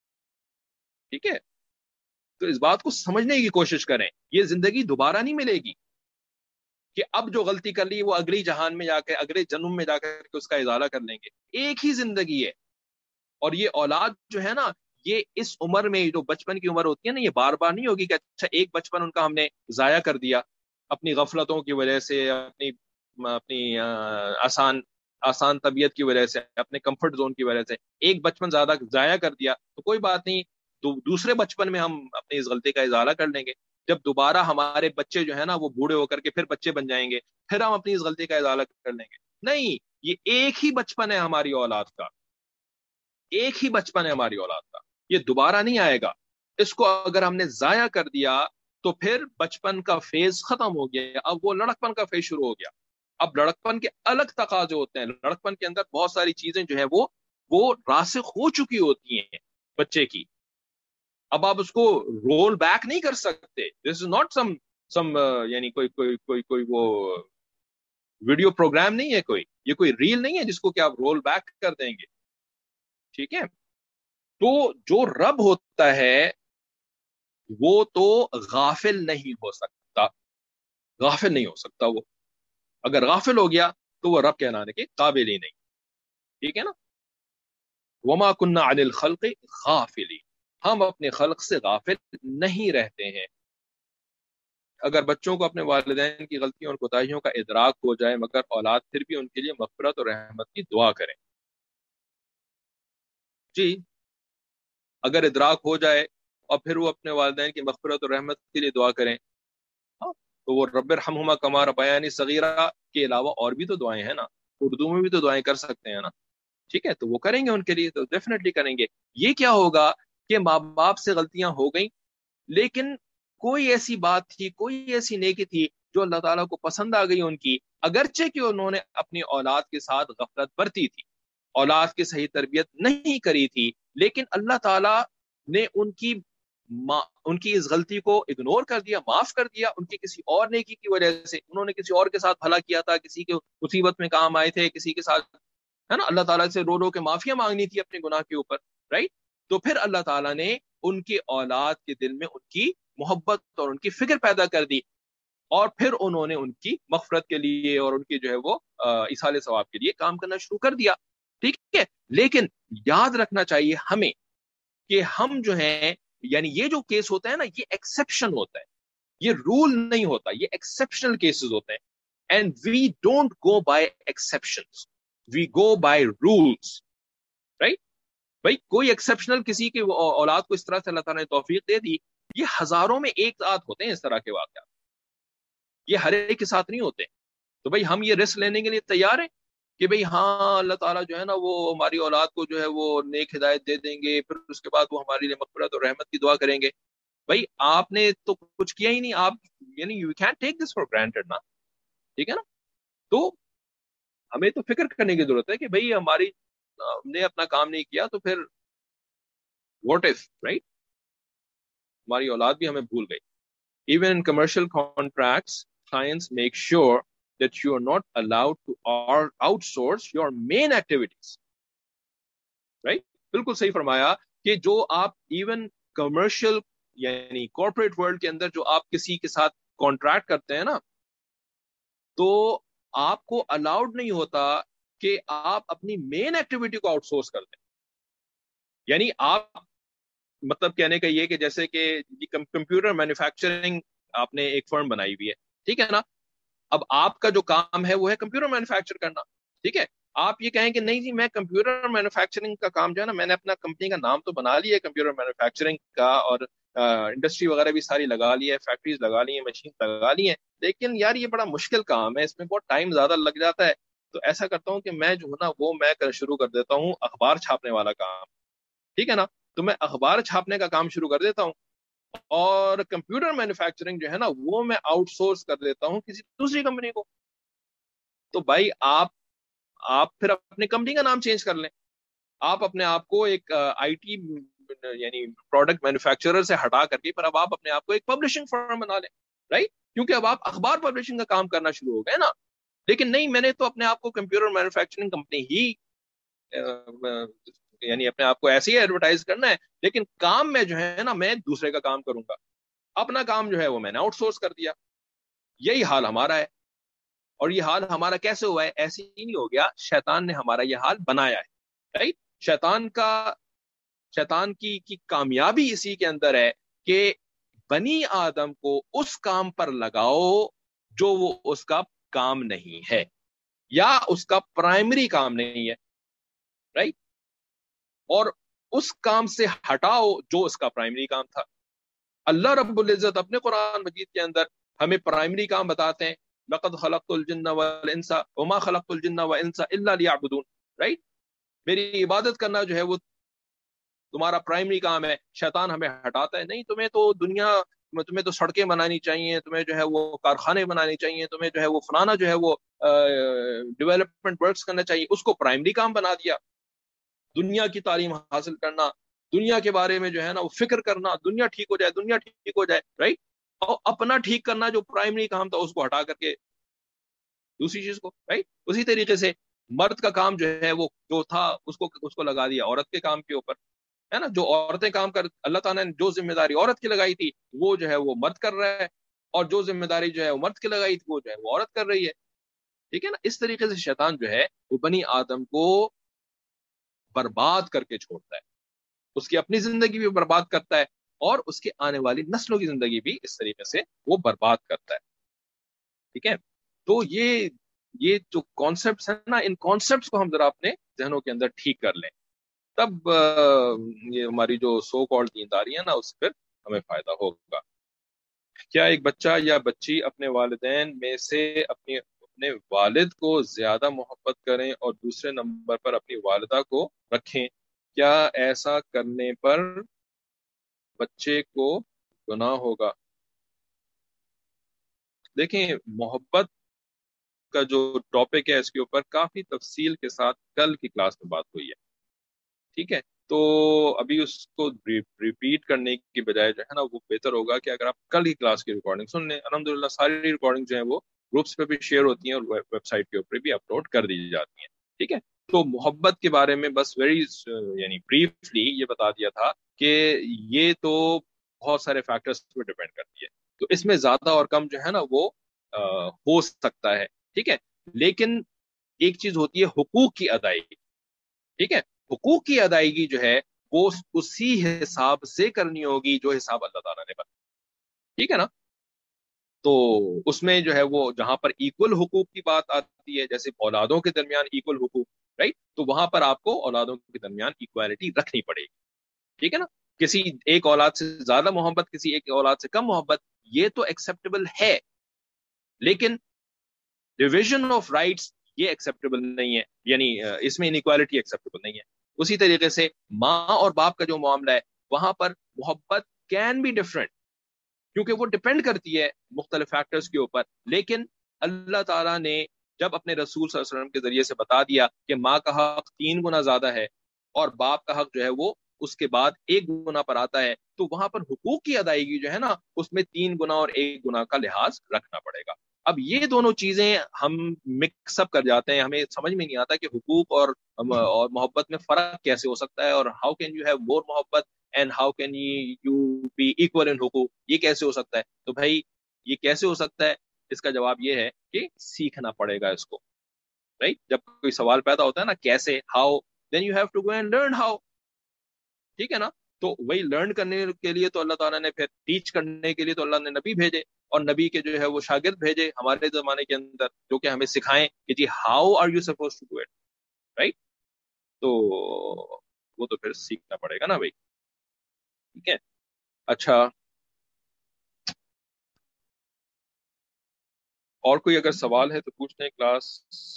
ٹھیک ہے. تو اس بات کو سمجھنے کی کوشش کریں. یہ زندگی دوبارہ نہیں ملے گی کہ اب جو غلطی کر لی وہ اگلی جہان میں جا کے اگلے جنم میں جا کر کے اس کا ازالہ کر لیں گے. ایک ہی زندگی ہے. اور یہ اولاد جو ہے نا یہ اس عمر میں جو بچپن کی عمر ہوتی ہے نا، یہ بار بار نہیں ہوگی کہ اچھا ایک بچپن ان کا ہم نے ضائع کر دیا اپنی غفلتوں کی وجہ سے، اپنی اپنی آسان آسان طبیعت کی وجہ سے، اپنے کمفرٹ زون کی وجہ سے ایک بچپن زیادہ ضائع کر دیا. تو کوئی بات نہیں، دوسرے بچپن میں ہم اپنی اس غلطی کا ازالہ کر لیں گے. جب دوبارہ ہمارے بچے جو ہے نا وہ بوڑھے ہو کر کے پھر بچے بن جائیں گے، پھر ہم اپنی اس غلطی کا ازالہ کر لیں گے. نہیں، یہ ایک ہی بچپن ہے ہماری اولاد کا، ایک ہی بچپن ہے ہماری اولاد کا، یہ دوبارہ نہیں آئے گا. اس کو اگر ہم نے ضائع کر دیا تو پھر بچپن کا فیز ختم ہو گیا، اب وہ لڑکپن کا فیز شروع ہو گیا. اب لڑکپن کے الگ تقاضے ہوتے ہیں. لڑکپن کے اندر بہت ساری چیزیں جو ہیں وہ وہ راسخ ہو چکی ہوتی ہیں بچے کی. اب آپ اس کو رول بیک نہیں کر سکتے. دس از ناٹ سم سم یعنی کوئی کوئی کوئی کوئی وہ ویڈیو پروگرام نہیں ہے، کوئی یہ کوئی ریل نہیں ہے جس کو کہ آپ رول بیک کر دیں گے. ٹھیک ہے. تو جو رب ہوتا ہے وہ تو غافل نہیں ہو سکتا، غافل نہیں ہو سکتا. وہ اگر غافل ہو گیا تو وہ رب کہلانے کے قابل ہی نہیں. ٹھیک ہے نا. وما كنا عن الخلق غافلين، ہم اپنے خلق سے غافل نہیں رہتے ہیں. اگر بچوں کو اپنے والدین کی غلطیوں اور کوتاہیوں کا ادراک ہو جائے مگر اولاد پھر بھی ان کے لیے مغفرت اور رحمت کی دعا کریں. جی اگر ادراک ہو جائے اور پھر وہ اپنے والدین کی مغفرت اور رحمت کے لیے دعا کریں، تو وہ رب ارحمہما کما ربیانی صغیرہ کے علاوہ اور بھی تو دعائیں ہیں نا، اردو میں بھی تو دعائیں کر سکتے ہیں نا. ٹھیک ہے. تو وہ کریں گے ان کے لیے، تو ڈیفینیٹلی کریں گے. یہ کیا ہوگا کہ ماں باپ سے غلطیاں ہو گئیں لیکن کوئی ایسی بات تھی، کوئی ایسی نیکی تھی جو اللہ تعالیٰ کو پسند آ گئی ان کی، اگرچہ کہ انہوں نے اپنی اولاد کے ساتھ غفلت برتی تھی، اولاد کی صحیح تربیت نہیں کری تھی، لیکن اللہ تعالیٰ نے ان کی ان کی اس غلطی کو اگنور کر دیا، معاف کر دیا. ان کی کسی اور نیکی کی وجہ سے، انہوں نے کسی اور کے ساتھ بھلا کیا تھا، کسی کے مصیبت میں کام آئے تھے، کسی کے ساتھ، ہے نا، اللہ تعالیٰ سے رو رو کے معافیاں مانگنی تھی اپنے گناہ کے اوپر، رائٹ. تو پھر اللہ تعالیٰ نے ان کی اولاد کے دل میں ان کی محبت اور ان کی فکر پیدا کر دی، اور پھر انہوں نے ان کی مغفرت کے لیے اور ان کی جو ہے وہ ایصال ثواب کے لیے کام کرنا شروع کر دیا. ٹھیک ہے. لیکن یاد رکھنا چاہیے ہمیں کہ ہم جو ہیں، یعنی یہ جو کیس ہوتا ہے نا، یہ ایکسیپشن ہوتا ہے، یہ رول نہیں ہوتا، یہ ایکسیپشنل کیسز ہوتے ہیں. And we don't go by exceptions, we go by rules, right? بھائی کوئی ایکسیپشنل کسی کی اولاد کو اس طرح سے اللہ تعالیٰ نے توفیق دے دی, یہ ہزاروں میں ایک ساتھ ہوتے ہیں اس طرح کے واقعات, یہ ہر ایک کے ساتھ نہیں ہوتے. تو بھائی ہم یہ رسک لینے کے لیے تیار ہیں کہ بھئی ہاں اللہ تعالیٰ جو ہے نا وہ ہماری اولاد کو جو ہے وہ نیک ہدایت دے دیں گے, پھر اس کے بعد وہ ہمارے لیے مغفرت اور رحمت کی دعا کریں گے. بھائی آپ نے تو کچھ کیا ہی نہیں, آپ یعنی you can take this for granted نا, ٹھیک ہے نا. تو ہمیں تو فکر کرنے کی ضرورت ہے کہ بھئی ہماری ہم نے اپنا کام نہیں کیا تو پھر واٹ اف, رائٹ, ہماری اولاد بھی ہمیں بھول گئی. Even in commercial contracts clients make sure that you are not allowed to outsource your main activities, right? بالکل صحیح فرمایا کہ جو آپ ایون کمرشل یعنی کارپوریٹ ورلڈ کے اندر جو آپ کسی کے ساتھ کانٹریکٹ کرتے ہیں نا, تو آپ کو الاؤڈ نہیں ہوتا کہ آپ اپنی مین ایکٹیویٹی کو آؤٹ سورس کر دیں. یعنی آپ مطلب کہنے کا یہ کہ جیسے کہ کمپیوٹر مینوفیکچرنگ آپ نے ایک فرم بنائی ہوئی ہے, ٹھیک ہے نا, اب آپ کا جو کام ہے وہ ہے کمپیوٹر مینوفیکچر کرنا, ٹھیک ہے. آپ یہ کہیں کہ نہیں جی میں کمپیوٹر مینوفیکچرنگ کا کام جو ہے نا میں نے اپنا کمپنی کا نام تو بنا لیا ہے کمپیوٹر مینوفیکچرنگ کا, اور انڈسٹری وغیرہ بھی ساری لگا لی ہے, فیکٹریز لگا لی ہیں, مشین لگا لی ہیں, لیکن یار یہ بڑا مشکل کام ہے, اس میں بہت ٹائم زیادہ لگ جاتا ہے. تو ایسا کرتا ہوں کہ میں جو ہے نا وہ میں شروع کر دیتا ہوں اخبار چھاپنے والا کام, ٹھیک ہے نا. تو میں اخبار چھاپنے کا کام شروع کر دیتا ہوں, اور کمپیوٹر مینوفیکچرنگ جو ہے نا وہ میں آؤٹ سورس کر دیتا ہوں کسی دوسری کمپنی کو. تو بھائی آپ آپ پھر اپنے کمپنی کا نام چینج کر لیں, آپ اپنے آپ کو ایک آئی ٹی یعنی پروڈکٹ مینوفیکچرر سے ہٹا کر کے پھر اب آپ اپنے آپ کو ایک پبلشنگ فرم بنا لیں, رائٹ, کیونکہ اب آپ اخبار پبلشنگ کا کام کرنا شروع ہو گئے نا. لیکن نہیں, میں نے تو اپنے آپ کو کمپیوٹر مینوفیکچرنگ کمپنی ہی یعنی اپنے آپ کو ایسے ہی ایڈورٹائز کرنا ہے, لیکن کام میں جو ہے نا میں دوسرے کا کام کروں گا, اپنا کام جو ہے وہ میں نے آؤٹ سورس کر دیا. یہی حال ہمارا ہے. اور یہ حال ہمارا کیسے ہوا ہے؟ ایسے ہی نہیں ہو گیا, شیطان نے ہمارا یہ حال بنایا ہے, رائٹ. شیطان کا شیطان کی کی کامیابی اسی کے اندر ہے کہ بنی آدم کو اس کام پر لگاؤ جو وہ اس کا کام نہیں ہے یا اس کا پرائمری کام نہیں ہے, رائٹ, اور اس کام سے ہٹاؤ جو اس کا پرائمری کام تھا. اللہ رب العزت اپنے قرآن مجید کے اندر ہمیں پرائمری کام بتاتے ہیں, لقد خلقت الجن والانس وما خلقت الجن والانس الا ليعبدون, رائٹ. میری عبادت کرنا جو ہے وہ تمہارا پرائمری کام ہے. شیطان ہمیں ہٹاتا ہے, نہیں تمہیں تو دنیا تمہیں تو سڑکیں بنانی چاہیے, تمہیں جو ہے وہ کارخانے بنانے چاہیے, تمہیں جو ہے وہ فلانا جو ہے وہ ڈیولپمنٹ ورکس کرنا چاہیے. اس کو پرائمری کام بنا دیا. دنیا کی تعلیم حاصل کرنا, دنیا کے بارے میں جو ہے نا وہ فکر کرنا, دنیا ٹھیک ہو جائے, دنیا ٹھیک ہو جائے, رائٹ. اور اپنا ٹھیک کرنا جو پرائمری کام تھا اس کو ہٹا کر کے دوسری چیز کو, رائٹ. اسی طریقے سے مرد کا کام جو ہے وہ جو تھا اس کو اس کو لگا دیا عورت کے کام کے اوپر, ہے نا. جو عورتیں کام کر اللہ تعالیٰ نے جو ذمہ داری عورت کی لگائی تھی وہ جو ہے وہ مرد کر رہا ہے, اور جو ذمہ داری جو ہے وہ مرد کی لگائی تھی وہ جو ہے وہ عورت کر رہی ہے, ٹھیک ہے نا. اس طریقے سے شیطان جو ہے وہ بنی آدم کو برباد کر کے چھوڑتا ہے, اس کی اپنی زندگی بھی برباد کرتا ہے اور اس کے آنے والی نسلوں کی زندگی بھی اس طریقے سے وہ برباد کرتا ہے, ٹھیک ہے. تو یہ یہ جو کانسیپٹس ہیں نا, ان کانسیپٹس کو ہم ذرا اپنے ذہنوں کے اندر ٹھیک کر لیں, تب یہ ہماری جو سو کالڈ دینداری ہے نا اس پر ہمیں فائدہ ہوگا. کیا ایک بچہ یا بچی اپنے والدین میں سے اپنی اپنے والد کو زیادہ محبت کریں اور دوسرے نمبر پر اپنی والدہ کو رکھیں؟ کیا ایسا کرنے پر بچے کو گناہ ہوگا؟ دیکھیں, محبت کا جو ٹاپک ہے اس کے اوپر کافی تفصیل کے ساتھ کل کی کلاس میں بات ہوئی ہے, ٹھیک ہے. تو ابھی اس کو ریپیٹ کرنے کی بجائے جو ہے نا وہ بہتر ہوگا کہ اگر آپ کل کی کلاس کی ریکارڈنگ سن لیں. الحمدللہ ساری ریکارڈنگ جو ہیں وہ گروپس پہ بھی شیئر ہوتی ہیں اور ویب سائٹ کے اوپر بھی اپلوڈ کر دی جاتی ہیں, ٹھیک ہے. تو محبت کے بارے میں بس ویری یعنی بریفلی یہ بتا دیا تھا کہ یہ تو بہت سارے فیکٹرز پہ ڈیپینڈ کرتی ہے, تو اس میں زیادہ اور کم جو ہے نا وہ ہو سکتا ہے, ٹھیک ہے. لیکن ایک چیز ہوتی ہے حقوق کی ادائیگی, ٹھیک ہے. حقوق کی ادائیگی جو ہے وہ اسی حساب سے کرنی ہوگی جو حساب اللہ تعالیٰ نے بتایا, ٹھیک ہے نا. تو اس میں جو ہے وہ جہاں پر ایکول حقوق کی بات آتی ہے، جیسے اولادوں کے درمیان ایکول حقوق، رائٹ، تو وہاں پر آپ کو اولادوں کے درمیان ایکوالٹی رکھنی پڑے گی، ٹھیک ہے نا. کسی ایک اولاد سے زیادہ محبت، کسی ایک اولاد سے کم محبت، یہ تو ایکسیپٹیبل ہے، لیکن ڈویژن آف رائٹس یہ ایکسیپٹیبل نہیں ہے، یعنی اس میں انیکوالٹی ایکسیپٹیبل نہیں ہے. اسی طریقے سے ماں اور باپ کا جو معاملہ ہے وہاں پر محبت کین بی ڈفرینٹ، کیونکہ وہ ڈپینڈ کرتی ہے مختلف فیکٹرز کے اوپر. لیکن اللہ تعالیٰ نے جب اپنے رسول صلی اللہ علیہ وسلم کے ذریعے سے بتا دیا کہ ماں کا حق تین گنا زیادہ ہے اور باپ کا حق جو ہے وہ اس کے بعد ایک گنا پر آتا ہے، تو وہاں پر حقوق کی ادائیگی جو ہے نا اس میں تین گنا اور ایک گنا کا لحاظ رکھنا پڑے گا. اب یہ دونوں چیزیں ہم مکس اپ کر جاتے ہیں، ہمیں سمجھ میں نہیں آتا کہ حقوق اور اور محبت میں فرق کیسے ہو سکتا ہے، اور how can you have more محبت and how can you be equal in حقوق، یہ کیسے ہو سکتا ہے. تو بھائی یہ کیسے ہو سکتا ہے، اس کا جواب یہ ہے کہ سیکھنا پڑے گا اس کو، رائٹ. جب کوئی سوال پیدا ہوتا ہے نا کیسے، how, then you have to go and learn how, ٹھیک ہے نا. تو وہی لرن کرنے کے لیے تو اللہ تعالیٰ نے پھر ٹیچ کرنے کے لیے تو اللہ نے نبی بھیجے، اور نبی کے جو ہے وہ شاگرد بھیجے ہمارے زمانے کے اندر، جو کہ ہمیں سکھائیں کہ جی how are you suppose to do it, right. تو وہ تو پھر سیکھنا پڑے گا نا بھائی، ٹھیک ہے. اچھا، اور کوئی اگر سوال ہے تو پوچھ لیں. کلاس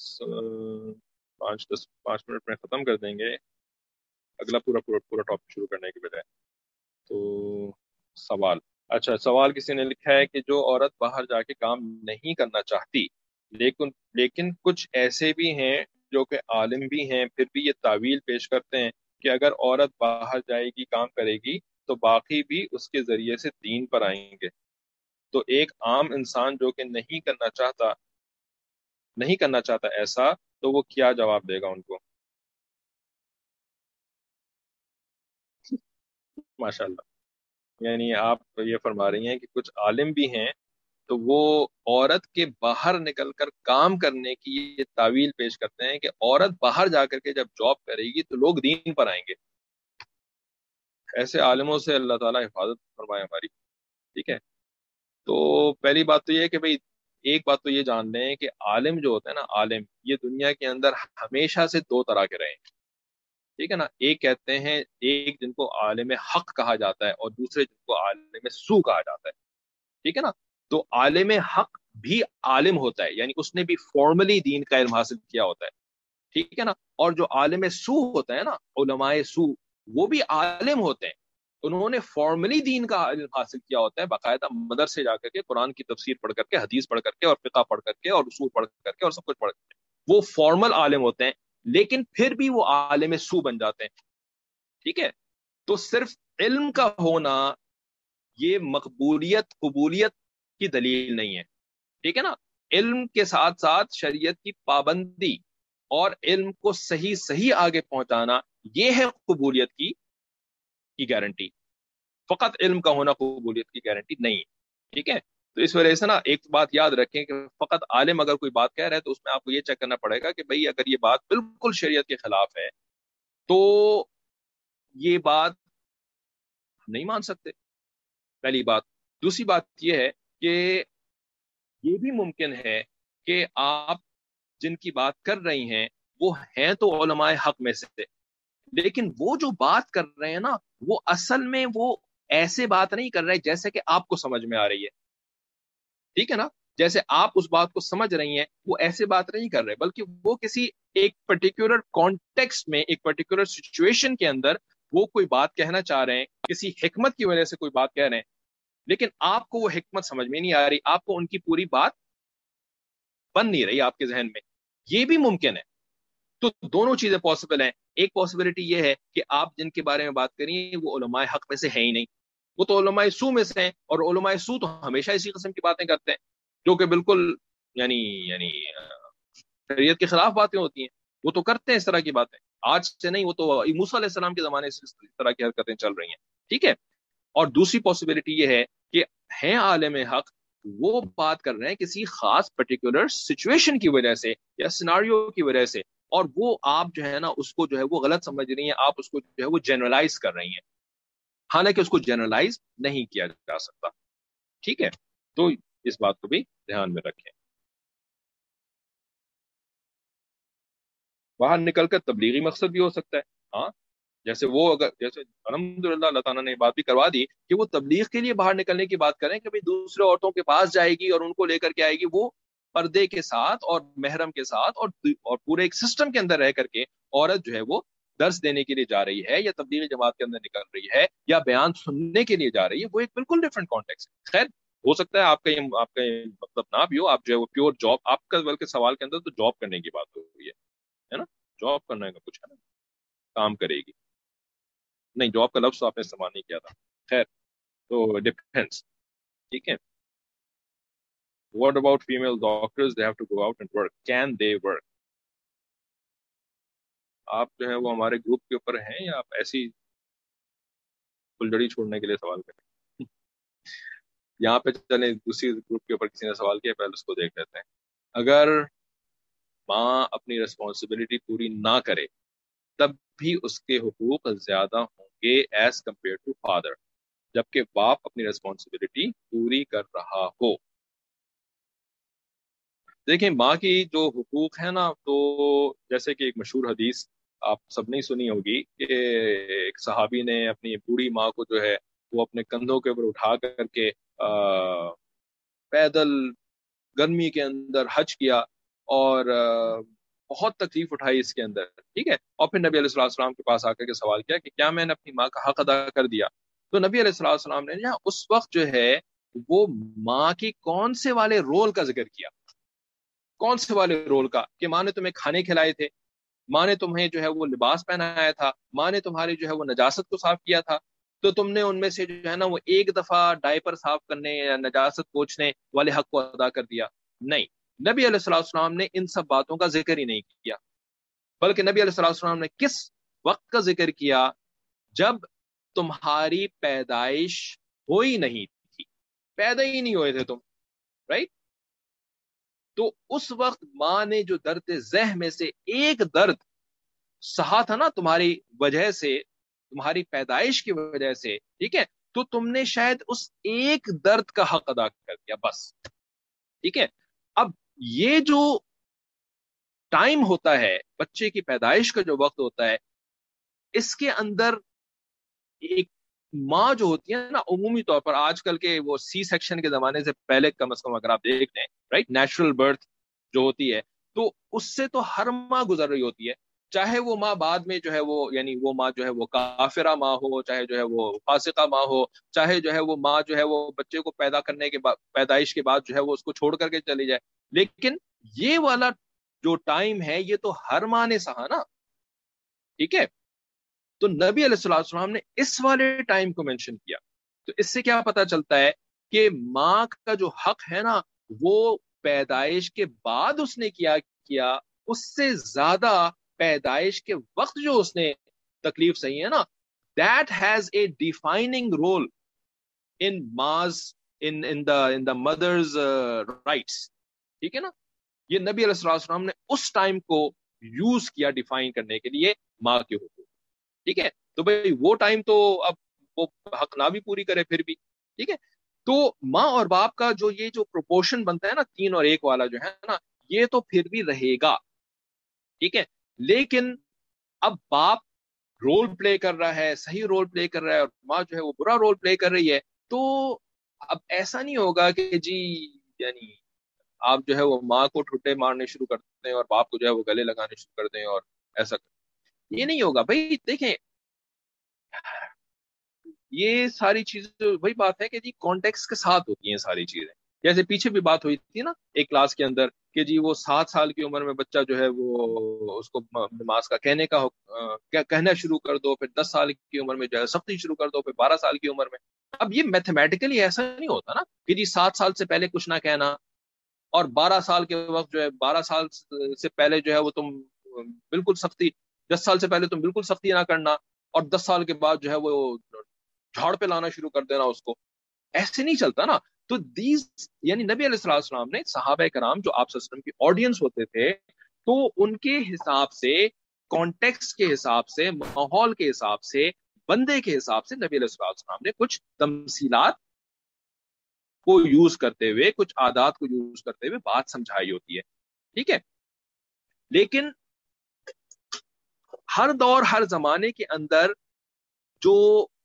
پانچ دس پانچ منٹ میں ختم کر دیں گے، اگلا پورا پورا پورا ٹاپک شروع کرنے کے بجائے. تو سوال، اچھا سوال کسی نے لکھا ہے کہ جو عورت باہر جا کے کام نہیں کرنا چاہتی لیکن لیکن کچھ ایسے بھی ہیں جو کہ عالم بھی ہیں، پھر بھی یہ تعویل پیش کرتے ہیں کہ اگر عورت باہر جائے گی کام کرے گی تو باقی بھی اس کے ذریعے سے دین پر آئیں گے. تو ایک عام انسان جو کہ نہیں کرنا چاہتا نہیں کرنا چاہتا ایسا، تو وہ کیا جواب دے گا ان کو؟ ماشاء اللہ، یعنی آپ یہ فرما رہی ہیں کہ کچھ عالم بھی ہیں تو وہ عورت کے باہر نکل کر کام کرنے کی یہ تعویل پیش کرتے ہیں کہ عورت باہر جا کر کے جب جاب کرے گی تو لوگ دین پر آئیں گے. ایسے عالموں سے اللہ تعالیٰ حفاظت فرمائے ہماری، ٹھیک ہے. تو پہلی بات تو یہ ہے کہ بھئی ایک بات تو یہ جان لیں کہ عالم جو ہوتا ہے نا، عالم یہ دنیا کے اندر ہمیشہ سے دو طرح کے رہے ہیں، ٹھیک ہے نا. ایک کہتے ہیں، ایک جن کو عالم حق کہا جاتا ہے اور دوسرے جن کو عالم سو کہا جاتا ہے، ٹھیک ہے نا. تو عالم حق بھی عالم ہوتا ہے، یعنی اس نے بھی فارملی دین کا علم حاصل کیا ہوتا ہے، ٹھیک ہے نا. اور جو عالم سو ہوتا ہے نا، علماء سو، وہ بھی عالم ہوتے ہیں، انہوں نے فارملی دین کا علم حاصل کیا ہوتا ہے، باقاعدہ مدرسے جا کر کے قرآن کی تفسیر پڑھ کر کے، حدیث پڑھ کر کے، اور فقہ پڑھ کر کے، اور اصول پڑھ کر کے، اور سب کچھ پڑھ کر کے، وہ فارمل عالم ہوتے ہیں، لیکن پھر بھی وہ عالم سو بن جاتے ہیں، ٹھیک ہے. تو صرف علم کا ہونا یہ مقبولیت قبولیت کی دلیل نہیں ہے، ٹھیک ہے نا. علم کے ساتھ ساتھ شریعت کی پابندی اور علم کو صحیح صحیح آگے پہنچانا، یہ ہے قبولیت کی کی گارنٹی. فقط علم کا ہونا قبولیت کی گارنٹی نہیں ہے، ٹھیک ہے. تو اس وجہ سے نا ایک بات یاد رکھیں کہ فقط عالم اگر کوئی بات کہہ رہا ہے تو اس میں آپ کو یہ چیک کرنا پڑے گا کہ بھئی اگر یہ بات بالکل شریعت کے خلاف ہے تو یہ بات نہیں مان سکتے، پہلی بات. دوسری بات یہ ہے کہ یہ بھی ممکن ہے کہ آپ جن کی بات کر رہی ہیں وہ ہیں تو علماء حق میں سے، لیکن وہ جو بات کر رہے ہیں نا وہ اصل میں وہ ایسے بات نہیں کر رہے جیسے کہ آپ کو سمجھ میں آ رہی ہے، ٹھیک ہے نا. جیسے آپ اس بات کو سمجھ رہی ہیں وہ ایسے بات نہیں کر رہے، بلکہ وہ کسی ایک پرٹیکولر کانٹیکسٹ میں، ایک پرٹیکولر سچویشن کے اندر وہ کوئی بات کہنا چاہ رہے ہیں، کسی حکمت کی وجہ سے کوئی بات کہہ رہے ہیں، لیکن آپ کو وہ حکمت سمجھ میں نہیں آ رہی، آپ کو ان کی پوری بات بن نہیں رہی آپ کے ذہن میں. یہ بھی ممکن ہے. تو دونوں چیزیں پاسبل ہیں. ایک پاسبلٹی یہ ہے کہ آپ جن کے بارے میں بات کریے وہ علماء حق میں سے ہے ہی نہیں، وہ تو علماء سو میں سے ہیں، اور علماء سو تو ہمیشہ اسی قسم کی باتیں کرتے ہیں جو کہ بالکل یعنی یعنی شریعت کے خلاف باتیں ہوتی ہیں. وہ تو کرتے ہیں اس طرح کی باتیں، آج سے نہیں، وہ تو موسیٰ علیہ السلام کے زمانے سے اس طرح کی حرکتیں چل رہی ہیں، ٹھیک ہے. اور دوسری پاسبلٹی یہ ہے کہ ہیں عالم حق، وہ بات کر رہے ہیں کسی خاص پرٹیکولر سچویشن کی وجہ سے یا سیناریو کی وجہ سے، اور وہ آپ جو ہے نا اس کو جو ہے وہ غلط سمجھ رہی ہیں، آپ اس کو جو ہے وہ جنرلائز کر رہی ہیں، حالانکہ اس کو جنرلائز نہیں کیا جا سکتا، ٹھیک ہے. تو اس بات کو بھی دھیان میں رکھیں. باہر نکل کر تبلیغی مقصد بھی ہو سکتا ہے. ہاں جیسے وہ اگر جیسے الحمدللہ اللہ تعالیٰ نے یہ بات بھی کروا دی کہ وہ تبلیغ کے لیے باہر نکلنے کی بات کریں کہ بھئی دوسرے عورتوں کے پاس جائے گی اور ان کو لے کر کے آئے گی، وہ پردے کے ساتھ اور محرم کے ساتھ اور اور پورے ایک سسٹم کے اندر رہ کر کے عورت جو ہے وہ درس دینے کے لیے جا رہی ہے یا تبلیغی جماعت کے اندر نکل رہی ہے یا بیان سننے کے لیے جا رہی ہے، وہ ایک بالکل ڈفرنٹ کانٹیکس ہے. خیر ہو سکتا ہے آپ کا یہ آپ کا یہ مطلب نہ بھی ہو، آپ جو ہے وہ پیور جاب آپ کا بلکہ سوال کے اندر تو جاب کرنے کی بات ہو رہی ہے ہے نا، جاب کرنے کا کچھ ہے نا، کام کرے گی. نہیں جاب کا لفظ تو آپ نے استعمال نہیں کیا تھا. خیر تو ڈیپینڈس. ٹھیک ہے. What about female doctors they have to go out and work, can they work? آپ جو ہے وہ ہمارے گروپ کے اوپر ہیں یا آپ ایسی پھلجڑی چھوڑنے کے لیے سوال کریں؟ یہاں پہ چلیں دوسری گروپ کے اوپر کسی نے سوال کیا، پہلے اس کو دیکھ لیتے ہیں. اگر ماں اپنی ریسپانسبلٹی پوری نہ کرے تب بھی اس کے حقوق زیادہ ہوں گے ایز کمپیئر ٹو فادر، جبکہ باپ اپنی ریسپانسبلٹی پوری کر رہا ہو. دیکھیں ماں کی جو حقوق ہے نا، تو جیسے کہ ایک مشہور حدیث آپ سب نے سنی ہوگی کہ ایک صحابی نے اپنی بوڑھی ماں کو جو ہے وہ اپنے کندھوں کے اوپر اٹھا کر کے پیدل گرمی کے اندر حج کیا اور بہت تکلیف اٹھائی اس کے اندر. ٹھیک ہے. اور پھر نبی علیہ الصلوۃ والسلام کے پاس آ کر کے سوال کیا کہ کیا میں نے اپنی ماں کا حق ادا کر دیا؟ تو نبی علیہ الصلوۃ والسلام نے اس وقت جو ہے وہ ماں کی کون سے والے رول کا ذکر کیا، کون سے والے رول کا، کہ ماں نے تمہیں کھانے کھلائے تھے، ماں نے تمہیں جو ہے وہ لباس پہنایا تھا، ماں نے تمہاری جو ہے وہ نجاست کو صاف کیا تھا، تو تم نے ان میں سے جو ہے نا وہ ایک دفعہ ڈائپر صاف کرنے یا نجاست پوچھنے والے حق کو ادا کر دیا؟ نہیں. نبی علیہ الصلوۃ والسلام نے ان سب باتوں کا ذکر ہی نہیں کیا، بلکہ نبی علیہ الصلوۃ والسلام نے کس وقت کا ذکر کیا؟ جب تمہاری پیدائش ہو ہی نہیں تھی، پیدا ہی نہیں ہوئے تھے تم، رائٹ؟ تو اس وقت ماں نے جو درد ذہ میں سے ایک درد سہا تھا نا تمہاری وجہ سے، تمہاری پیدائش کی وجہ سے، ٹھیک ہے، تو تم نے شاید اس ایک درد کا حق ادا کر دیا بس. ٹھیک ہے. اب یہ جو ٹائم ہوتا ہے بچے کی پیدائش کا جو وقت ہوتا ہے، اس کے اندر ایک ماں جو ہوتی ہے نا، عمومی طور پر آج کل کے وہ سی سیکشن کے زمانے سے پہلے کم از کم اگر آپ دیکھ لیں، رائٹ، نیچرل برتھ جو ہوتی ہے، تو اس سے تو ہر ماں گزر رہی ہوتی ہے، چاہے وہ ماں بعد میں جو ہے وہ یعنی وہ ماں جو ہے وہ کافرہ ماں ہو، چاہے جو ہے وہ فاسقہ ماں ہو، چاہے جو ہے وہ ماں جو ہے وہ بچے کو پیدا کرنے کے بعد پیدائش کے بعد جو ہے وہ اس کو چھوڑ کر کے چلی جائے. لیکن یہ والا جو ٹائم ہے یہ تو ہر ماں نے سہا نا. ٹھیک ہے. تو نبی علیہ الصلوۃ والسلام نے اس والے ٹائم کو مینشن کیا. تو اس سے کیا پتا چلتا ہے کہ ماں کا جو حق ہے نا وہ پیدائش کے بعد اس نے کیا کیا اس سے زیادہ پیدائش کے وقت جو اس نے تکلیف سہی ہے نا، that has a defining role in ma's in in the in the mother's uh, rights. ٹھیک ہے نا. یہ نبی علیہ الصلوۃ والسلام نے اس ٹائم کو یوز کیا ڈیفائن کرنے کے لیے ماں کے حقوق. ٹھیک ہے. تو بھئی وہ ٹائم تو اب وہ حق نہ بھی پوری کرے پھر بھی. ٹھیک ہے. تو ماں اور باپ کا جو یہ جو پروپورشن بنتا ہے نا تین اور ایک والا جو ہے نا، یہ تو پھر بھی رہے گا. ٹھیک ہے. لیکن اب باپ رول پلے کر رہا ہے، صحیح رول پلے کر رہا ہے، اور ماں جو ہے وہ برا رول پلے کر رہی ہے، تو اب ایسا نہیں ہوگا کہ جی یعنی آپ جو ہے وہ ماں کو ٹھٹے مارنے شروع کر دیں اور باپ کو جو ہے وہ گلے لگانے شروع کر دیں اور ایسا کریں. یہ نہیں ہوگا بھائی. دیکھیں یہ ساری چیزیں وہی بات ہے کہ جی کانٹیکس کے ساتھ ہوتی ہیں ساری چیزیں. جیسے پیچھے بھی بات ہوئی تھی نا ایک کلاس کے اندر کہ جی وہ سات سال کی عمر میں بچہ جو ہے وہ اس کو نماز کا کہنے کا کہنا شروع کر دو، پھر دس سال کی عمر میں جو ہے سختی شروع کر دو، پھر بارہ سال کی عمر میں. اب یہ میتھمیٹیکلی ایسا نہیں ہوتا نا کہ جی سات سال سے پہلے کچھ نہ کہنا اور بارہ سال کے وقت جو ہے بارہ سال سے پہلے جو ہے وہ تم بالکل سختی، دس سال سے پہلے تم بالکل سختی نہ کرنا اور دس سال کے بعد جو ہے وہ جھاڑ پہ لانا شروع کر دینا اس کو. ایسے نہیں چلتا نا. تو دیز یعنی نبی علیہ الصلوۃ والسلام نے صحابہ کرام جو آپ صلی اللہ علیہ وسلم کی آڈینس ہوتے تھے، تو ان کے حساب سے، کانٹیکس کے حساب سے، ماحول کے حساب سے، بندے کے حساب سے نبی علیہ الصلوۃ والسلام نے کچھ تمثیلات کو یوز کرتے ہوئے, کچھ عادات کو یوز کرتے ہوئے بات سمجھائی ہوتی ہے. ٹھیک ہے, لیکن ہر دور ہر زمانے کے اندر جو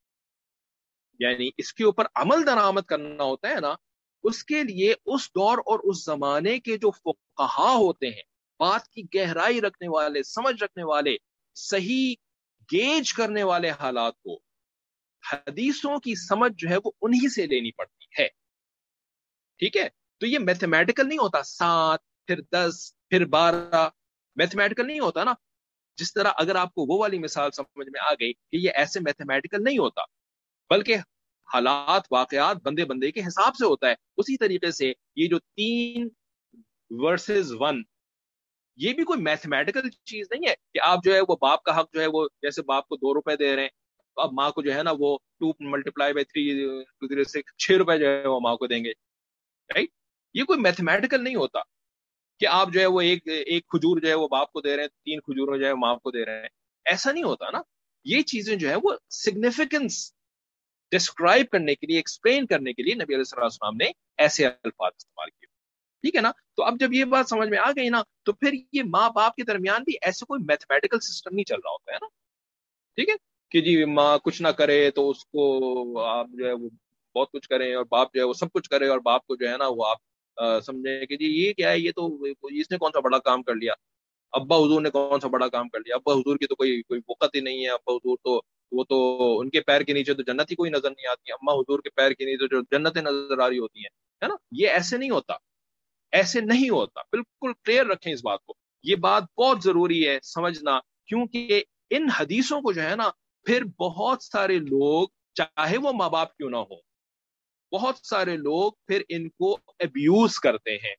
یعنی اس کے اوپر عمل درآمد کرنا ہوتا ہے نا, اس کے لیے اس دور اور اس زمانے کے جو فقہا ہوتے ہیں, بات کی گہرائی رکھنے والے, سمجھ رکھنے والے, صحیح گیج کرنے والے حالات کو, حدیثوں کی سمجھ جو ہے وہ انہی سے لینی پڑتی ہے. ٹھیک ہے, تو یہ میتھمیٹیکل نہیں ہوتا, سات پھر دس پھر بارہ, میتھمیٹیکل نہیں ہوتا نا. جس طرح اگر آپ کو وہ والی مثال سمجھ میں آ گئی کہ یہ ایسے میتھمیٹیکل نہیں ہوتا, بلکہ حالات واقعات بندے بندے کے حساب سے ہوتا ہے, اسی طریقے سے یہ جو تین ورسز ون, یہ بھی کوئی میتھمیٹیکل چیز نہیں ہے کہ آپ جو ہے وہ باپ کا حق جو ہے وہ جیسے باپ کو دو روپے دے رہے ہیں, اب ماں کو جو ہے نا وہ ٹو ملٹیپلائی بائی تھری چھ روپے جو ہے وہ ماں کو دیں گے. رائٹ, یہ کوئی میتھمیٹیکل نہیں ہوتا کہ آپ جو ہے وہ ایک ایک کھجور جو ہے وہ باپ کو دے رہے ہیں, تین کھجور جو ہے ماں کو دے رہے ہیں, ایسا نہیں ہوتا نا. یہ چیزیں جو ہے وہ سگنیفیکنس ڈسکرائب کرنے کے لیے, ایکسپلین کرنے کے لیے نبی علیہ الصلوۃ والسلام نے ایسے الفاظ استعمال کیے. ٹھیک ہے نا, تو اب جب یہ بات سمجھ میں آ گئی نا, تو پھر یہ ماں باپ کے درمیان بھی ایسے کوئی میتھمیٹیکل سسٹم نہیں چل رہا ہوتا ہے نا. ٹھیک ہے, کہ جی ماں کچھ نہ کرے تو اس کو آپ جو ہے وہ بہت کچھ کریں, اور باپ جو ہے وہ سب کچھ کرے, اور باپ کو جو ہے نا وہ آپ سمجھیں کہ جی یہ کیا ہے, یہ تو اس نے کون سا بڑا کام کر لیا, ابا حضور نے کون سا بڑا کام کر لیا, ابا حضور کی تو کوئی کوئی وقت ہی نہیں ہے, ابا حضور تو وہ تو ان کے پیر کے نیچے تو جنت ہی کوئی نظر نہیں آتی, اما حضور کے پیر کے نیچے جو جنتیں نظر آ رہی ہوتی ہیں, ہے نا. یہ ایسے نہیں ہوتا, ایسے نہیں ہوتا. بالکل کلیئر رکھیں اس بات کو, یہ بات بہت ضروری ہے سمجھنا, کیونکہ ان حدیثوں کو جو ہے نا پھر بہت سارے لوگ, چاہے وہ ماں باپ کیوں نہ ہو, بہت سارے لوگ پھر ان کو ابیوز کرتے ہیں,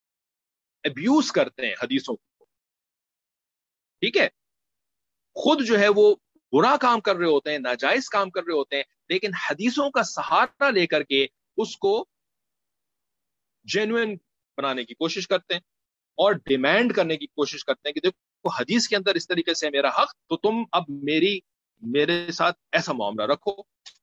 ابیوز کرتے ہیں حدیثوں کو. ٹھیک ہے, خود جو ہے وہ برا کام کر رہے ہوتے ہیں, ناجائز کام کر رہے ہوتے ہیں, لیکن حدیثوں کا سہارا لے کر کے اس کو جینوئن بنانے کی کوشش کرتے ہیں, اور ڈیمانڈ کرنے کی کوشش کرتے ہیں کہ دیکھو حدیث کے اندر اس طریقے سے میرا حق, تو تم اب میری میرے ساتھ ایسا معاملہ رکھو.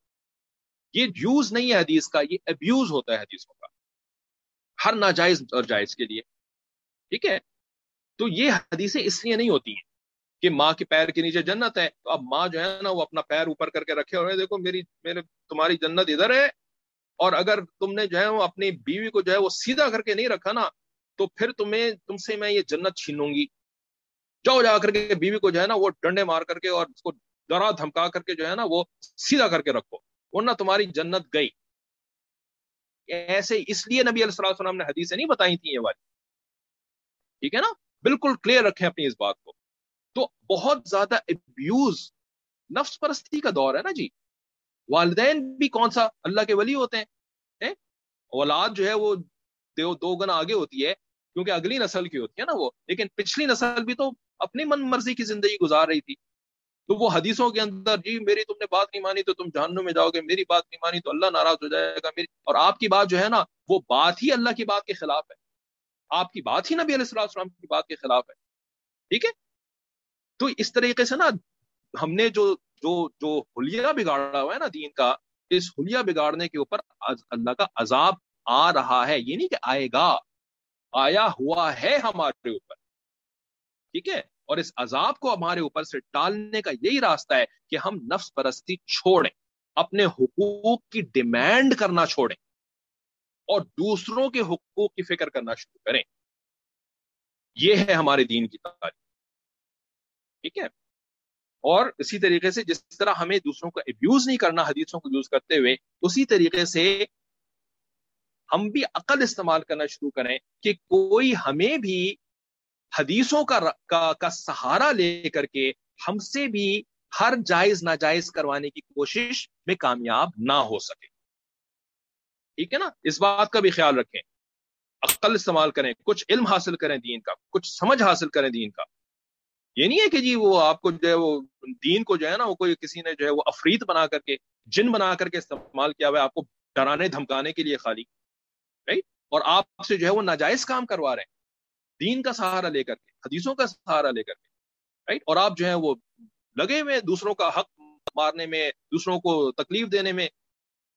یہ یوز نہیں ہے حدیث کا, یہ ابیوز ہوتا ہے حدیثوں کا, ہر ناجائز اور جائز کے لیے. ٹھیک ہے, تو یہ حدیثیں اس لیے نہیں ہوتی ہیں کہ ماں کے پیر کے نیچے جنت ہے, تو اب ماں جو ہے نا وہ اپنا پیر اوپر کر کے رکھے اور دیکھو میری میرے تمہاری جنت ادھر ہے, اور اگر تم نے جو ہے وہ اپنی بیوی کو جو ہے وہ سیدھا کر کے نہیں رکھا نا, تو پھر تمہیں تم سے میں یہ جنت چھینوں گی. جاؤ جا کر کے بیوی کو جو ہے نا وہ ڈنڈے مار کر کے اور اس کو ڈرا دھمکا کر کے جو ہے نا وہ سیدھا کر کے رکھو, ورنہ تمہاری جنت گئی. ایسے اس لیے نبی علیہ الصلوۃ والسلام نے حدیثیں نہیں بتائی تھیں یہ والی. ٹھیک ہے نا, بالکل کلیئر رکھیں اپنی اس بات کو. تو بہت زیادہ ابیوز, نفس پرستی کا دور ہے نا جی. والدین بھی کون سا اللہ کے ولی ہوتے ہیں, اولاد جو ہے وہ دو گنا آگے ہوتی ہے کیونکہ اگلی نسل کی ہوتی ہے نا وہ, لیکن پچھلی نسل بھی تو اپنی من مرضی کی زندگی گزار رہی تھی. تو وہ حدیثوں کے اندر جی میری تم نے بات نہیں مانی تو تم جہنم میں جاؤ گے, میری بات نہیں مانی تو اللہ ناراض ہو جائے گا میری, اور آپ کی بات جو ہے نا وہ بات ہی اللہ کی بات کے خلاف ہے, آپ کی بات ہی نبی علیہ الصلوۃ والسلام کی بات کے خلاف ہے. ٹھیک ہے, تو اس طریقے سے نا ہم نے جو جو جو حلیہ بگاڑا ہوا ہے نا دین کا, اس حلیہ بگاڑنے کے اوپر اللہ کا عذاب آ رہا ہے, یہ نہیں کہ آئے گا, آیا ہوا ہے ہمارے اوپر. ٹھیک ہے, اور اس عذاب کو ہمارے اوپر سے ٹالنے کا یہی راستہ ہے کہ ہم نفس پرستی چھوڑیں, اپنے حقوق کی ڈیمانڈ کرنا چھوڑیں, اور دوسروں کے حقوق کی فکر کرنا شروع کریں. یہ ہے ہمارے دین کی تعلیم. ٹھیک ہے, اور اسی طریقے سے جس طرح ہمیں دوسروں کو ابیوز نہیں کرنا حدیثوں کو یوز کرتے ہوئے, اسی طریقے سے ہم بھی عقل استعمال کرنا شروع کریں کہ کوئی ہمیں بھی حدیثوں کا کا, کا سہارا لے کر کے ہم سے بھی ہر جائز ناجائز کروانے کی کوشش میں کامیاب نہ ہو سکے. ٹھیک ہے نا, اس بات کا بھی خیال رکھیں, عقل استعمال کریں, کچھ علم حاصل کریں دین کا, کچھ سمجھ حاصل کریں دین کا. یہ نہیں ہے کہ جی وہ آپ کو جو ہے وہ دین کو جو ہے نا وہ کوئی کسی نے جو ہے وہ افریت بنا کر کے, جن بنا کر کے استعمال کیا ہوا ہے آپ کو ڈرانے دھمکانے کے لیے خالی, رائٹ, اور آپ سے جو ہے وہ ناجائز کام کروا رہے ہیں دین کا سہارا لے کر کے, حدیثوں کا سہارا لے کر کے, رائٹ, اور آپ جو ہے وہ لگے ہوئے دوسروں کا حق مارنے میں, دوسروں کو تکلیف دینے میں.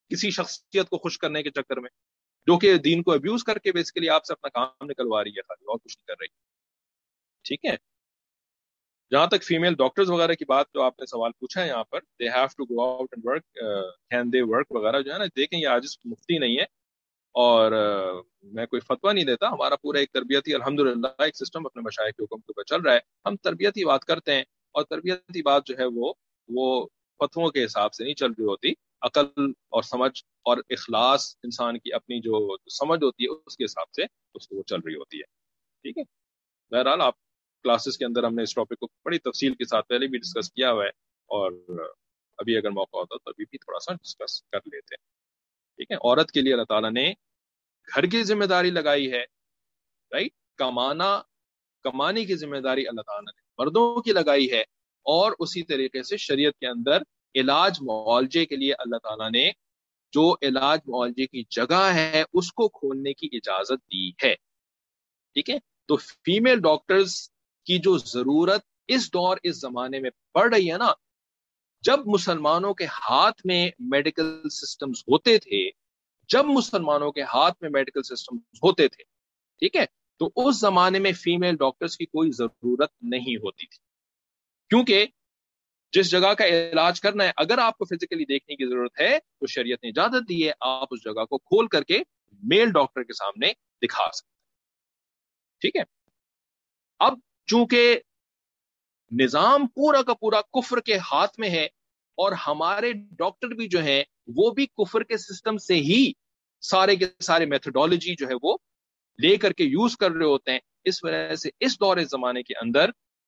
کسی شخصیت کو خوش کرنے کے چکر میں، جو کہ دین کو ابیوز کر کے بیسیکلی آپ سے اپنا کام نکلوا رہی ہے خالی، اور کچھ نہیں کر رہی. ٹھیک ہے. جہاں تک فیمیل ڈاکٹرز وغیرہ کی بات جو آپ نے سوال پوچھا ہے یہاں پر، they have to go out and work, can they work وغیرہ جو ہے نا، دیکھیں یہ آج مفتی نہیں ہے، اور uh, میں کوئی فتویٰ نہیں دیتا. ہمارا پورا ایک تربیتی الحمدللہ ایک سسٹم اپنے مشائخ کے حکم کے اوپر چل رہا ہے. ہم تربیتی بات کرتے ہیں، اور تربیتی بات جو ہے وہ وہ فتووں کے حساب سے نہیں چل رہی ہوتی، عقل اور سمجھ اور اخلاص انسان کی اپنی جو سمجھ ہوتی ہے اس کے حساب سے اس کو وہ چل رہی ہوتی ہے. ٹھیک ہے. بہرحال آپ کلاسز کے اندر ہم نے اس ٹاپک کو بڑی تفصیل کے ساتھ پہلے بھی ڈسکس کیا ہوا ہے، اور ابھی اگر موقع ہوتا تو ابھی بھی تھوڑا سا ڈسکس کر لیتے ہیں. ٹھیک ہے. عورت کے لیے اللہ تعالیٰ نے گھر کی ذمہ داری لگائی ہے، رائٹ. کمانا کمانے کی ذمہ داری اللہ تعالیٰ نے مردوں کی لگائی ہے، اور اسی طریقے سے شریعت کے اندر علاج معالجے کے لیے اللہ تعالیٰ نے جو علاج معالجے کی جگہ ہے اس کو کھولنے کی اجازت دی ہے. ٹھیک ہے. تو فیمیل ڈاکٹرز کی جو ضرورت اس دور اس زمانے میں پڑ رہی ہے نا، جب مسلمانوں کے ہاتھ میں میڈیکل سسٹمز ہوتے تھے جب مسلمانوں کے ہاتھ میں میڈیکل سسٹمز ہوتے تھے ٹھیک ہے، تو اس زمانے میں فیمیل ڈاکٹرز کی کوئی ضرورت نہیں ہوتی تھی، کیونکہ جس جگہ کا علاج کرنا ہے اگر آپ کو فزیکلی دیکھنے کی ضرورت ہے تو شریعت نے اجازت دی ہے، آپ اس جگہ کو کھول کر کے میل ڈاکٹر کے سامنے دکھا سکتے. ٹھیک ہے. اب چونکہ نظام پورا کا پورا کفر کے ہاتھ میں ہے، اور ہمارے ڈاکٹر بھی جو ہیں وہ بھی کفر کے سسٹم سے ہی سارے کے سارے میتھڈالوجی جو ہے وہ لے کر کے یوز کر رہے ہوتے ہیں، اس وجہ سے اس دور زمانے کے اندر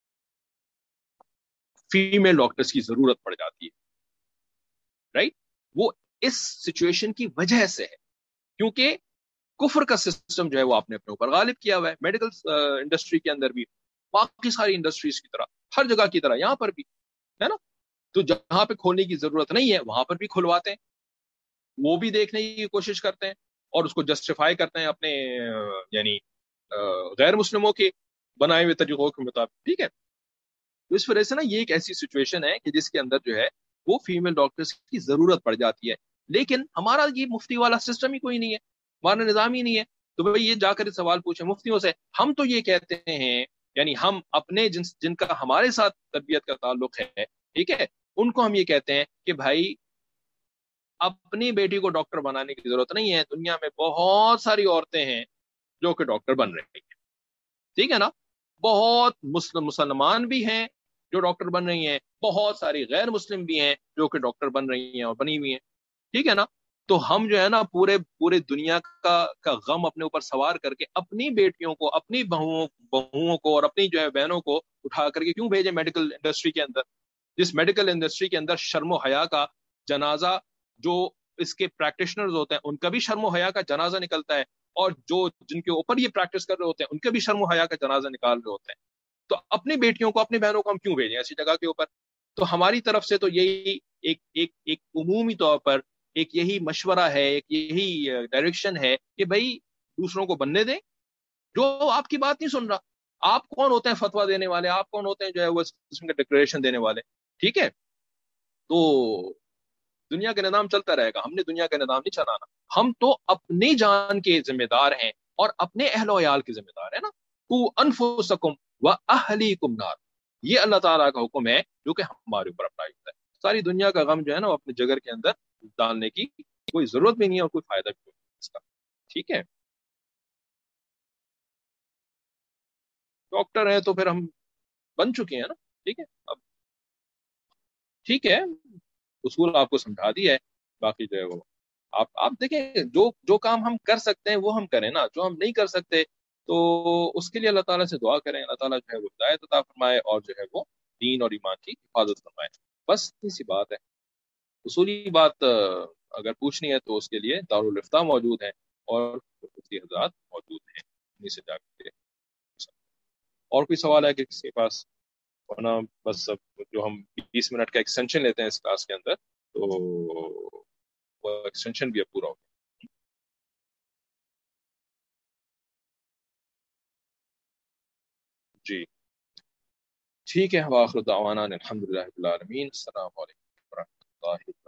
فیمیل ڈاکٹرز کی ضرورت پڑ جاتی ہے، رائٹ. وہ اس سچویشن کی وجہ سے ہے کیونکہ کفر کا سسٹم جو ہے وہ آپ نے اپنے اوپر غالب کیا ہوا ہے، میڈیکل انڈسٹری کے اندر بھی، باقی ساری انڈسٹریز کی طرح، ہر جگہ کی طرح یہاں پر بھی ہے نا. تو جہاں پہ کھولنے کی ضرورت نہیں ہے وہاں پر بھی کھلواتے ہیں، وہ بھی دیکھنے کی کوشش کرتے ہیں اور اس کو جسٹیفائی کرتے ہیں اپنے یعنی غیر مسلموں کے بنائے ہوئے طریقوں کے مطابق. ٹھیک ہے. تو اس وجہ سے نا یہ ایک ایسی سچویشن ہے کہ جس کے اندر جو ہے وہ فیمیل ڈاکٹرز کی ضرورت پڑ جاتی ہے، لیکن ہمارا یہ مفتی والا سسٹم ہی کوئی نہیں ہے، ہمارا نظام ہی نہیں ہے. تو بھائی یہ جا کر سوال پوچھیں مفتیوں سے. ہم تو یہ کہتے ہیں، یعنی ہم اپنے جن جن کا ہمارے ساتھ تربیت کا تعلق ہے ٹھیک ہے، ان کو ہم یہ کہتے ہیں کہ بھائی اپنی بیٹی کو ڈاکٹر بنانے کی ضرورت نہیں ہے، دنیا میں بہت ساری عورتیں ہیں جو کہ ڈاکٹر بن رہی ہیں. ٹھیک ہے نا. بہت مسلم مسلمان بھی ہیں جو ڈاکٹر بن رہی ہیں، بہت ساری غیر مسلم بھی ہیں جو کہ ڈاکٹر بن رہی ہیں اور بنی ہوئی ہیں. ٹھیک ہے نا. تو ہم جو ہے نا پورے پورے دنیا کا کا غم اپنے اوپر سوار کر کے اپنی بیٹیوں کو، اپنی بہوؤں بہوؤں کو اور اپنی جو ہے بہنوں کو اٹھا کر کے کیوں بھیجیں میڈیکل انڈسٹری کے اندر، جس میڈیکل انڈسٹری کے اندر شرم و حیا کا جنازہ، جو اس کے پریکٹیشنرز ہوتے ہیں ان کا بھی شرم و حیا کا جنازہ نکلتا ہے، اور جو جن کے اوپر یہ پریکٹس کر رہے ہوتے ہیں ان کے بھی شرم و حیا کا جنازہ نکال رہے ہوتے ہیں. تو اپنی بیٹیوں کو، اپنی بہنوں کو ہم کیوں بھیجیں ایسی جگہ کے اوپر؟ تو ہماری طرف سے تو یہی ایک ایک ایک عمومی طور پر ایک یہی مشورہ ہے، ایک یہی ڈائریکشن ہے کہ بھائی دوسروں کو بننے دیں. جو آپ کی بات نہیں سن رہا، آپ کون ہوتے ہیں فتویٰ دینے والے، آپ کون ہوتے ہیں جو ہے وہ اس قسم کے ڈکلیریشن دینے والے؟ ٹھیک ہے. تو دنیا کا نظام چلتا رہے گا، ہم نے دنیا کا نظام نہیں چلانا. ہم تو اپنی جان کے ذمہ دار ہیں اور اپنے اہل و عیال کے ذمہ دار ہیں نا. قُوا أَنفُسَكُمْ وَأَهْلِيكُمْ نَارًا، یہ اللہ تعالیٰ کا حکم ہے جو کہ ہمارے اوپر اپلائی ہوتا ہے. ساری دنیا کا غم جو ہے نا وہ اپنے جگر کے اندر ڈالنے کی کوئی ضرورت بھی نہیں ہے اور کوئی فائدہ بھی نہیں ہے اس کا. ٹھیک ہے. ڈاکٹر ہیں تو پھر ہم بن چکے ہیں نا. ٹھیک ہے. اب ٹھیک ہے، اصول آپ کو سمجھا دیا ہے، باقی جو ہے وہ آپ آپ دیکھیں جو جو کام ہم کر سکتے ہیں وہ ہم کریں نا، جو ہم نہیں کر سکتے تو اس کے لیے اللہ تعالیٰ سے دعا کریں، اللہ تعالیٰ جو ہے وہ ہدایت عطا فرمائے اور جو ہے وہ دین اور ایمان کی حفاظت فرمائے. بس اتنی سی بات ہے. اصولی بات اگر پوچھنی ہے تو اس کے لیے دارالفتہ موجود ہیں اور مفتی حضرات موجود ہیں، انہیں سے جا کے. اور کوئی سوال ہے کہ کسی کے پاس؟ ورنہ بس اب جو ہم بیس منٹ کا ایکسٹینشن لیتے ہیں اس کلاس کے اندر تو وہ ایکسٹینشن بھی اب پورا ہو گیا. جی ٹھیک ہے. وآخر دعوانا الحمدللہ رب العالمین. السلام علیکم ورحمۃ اللہ.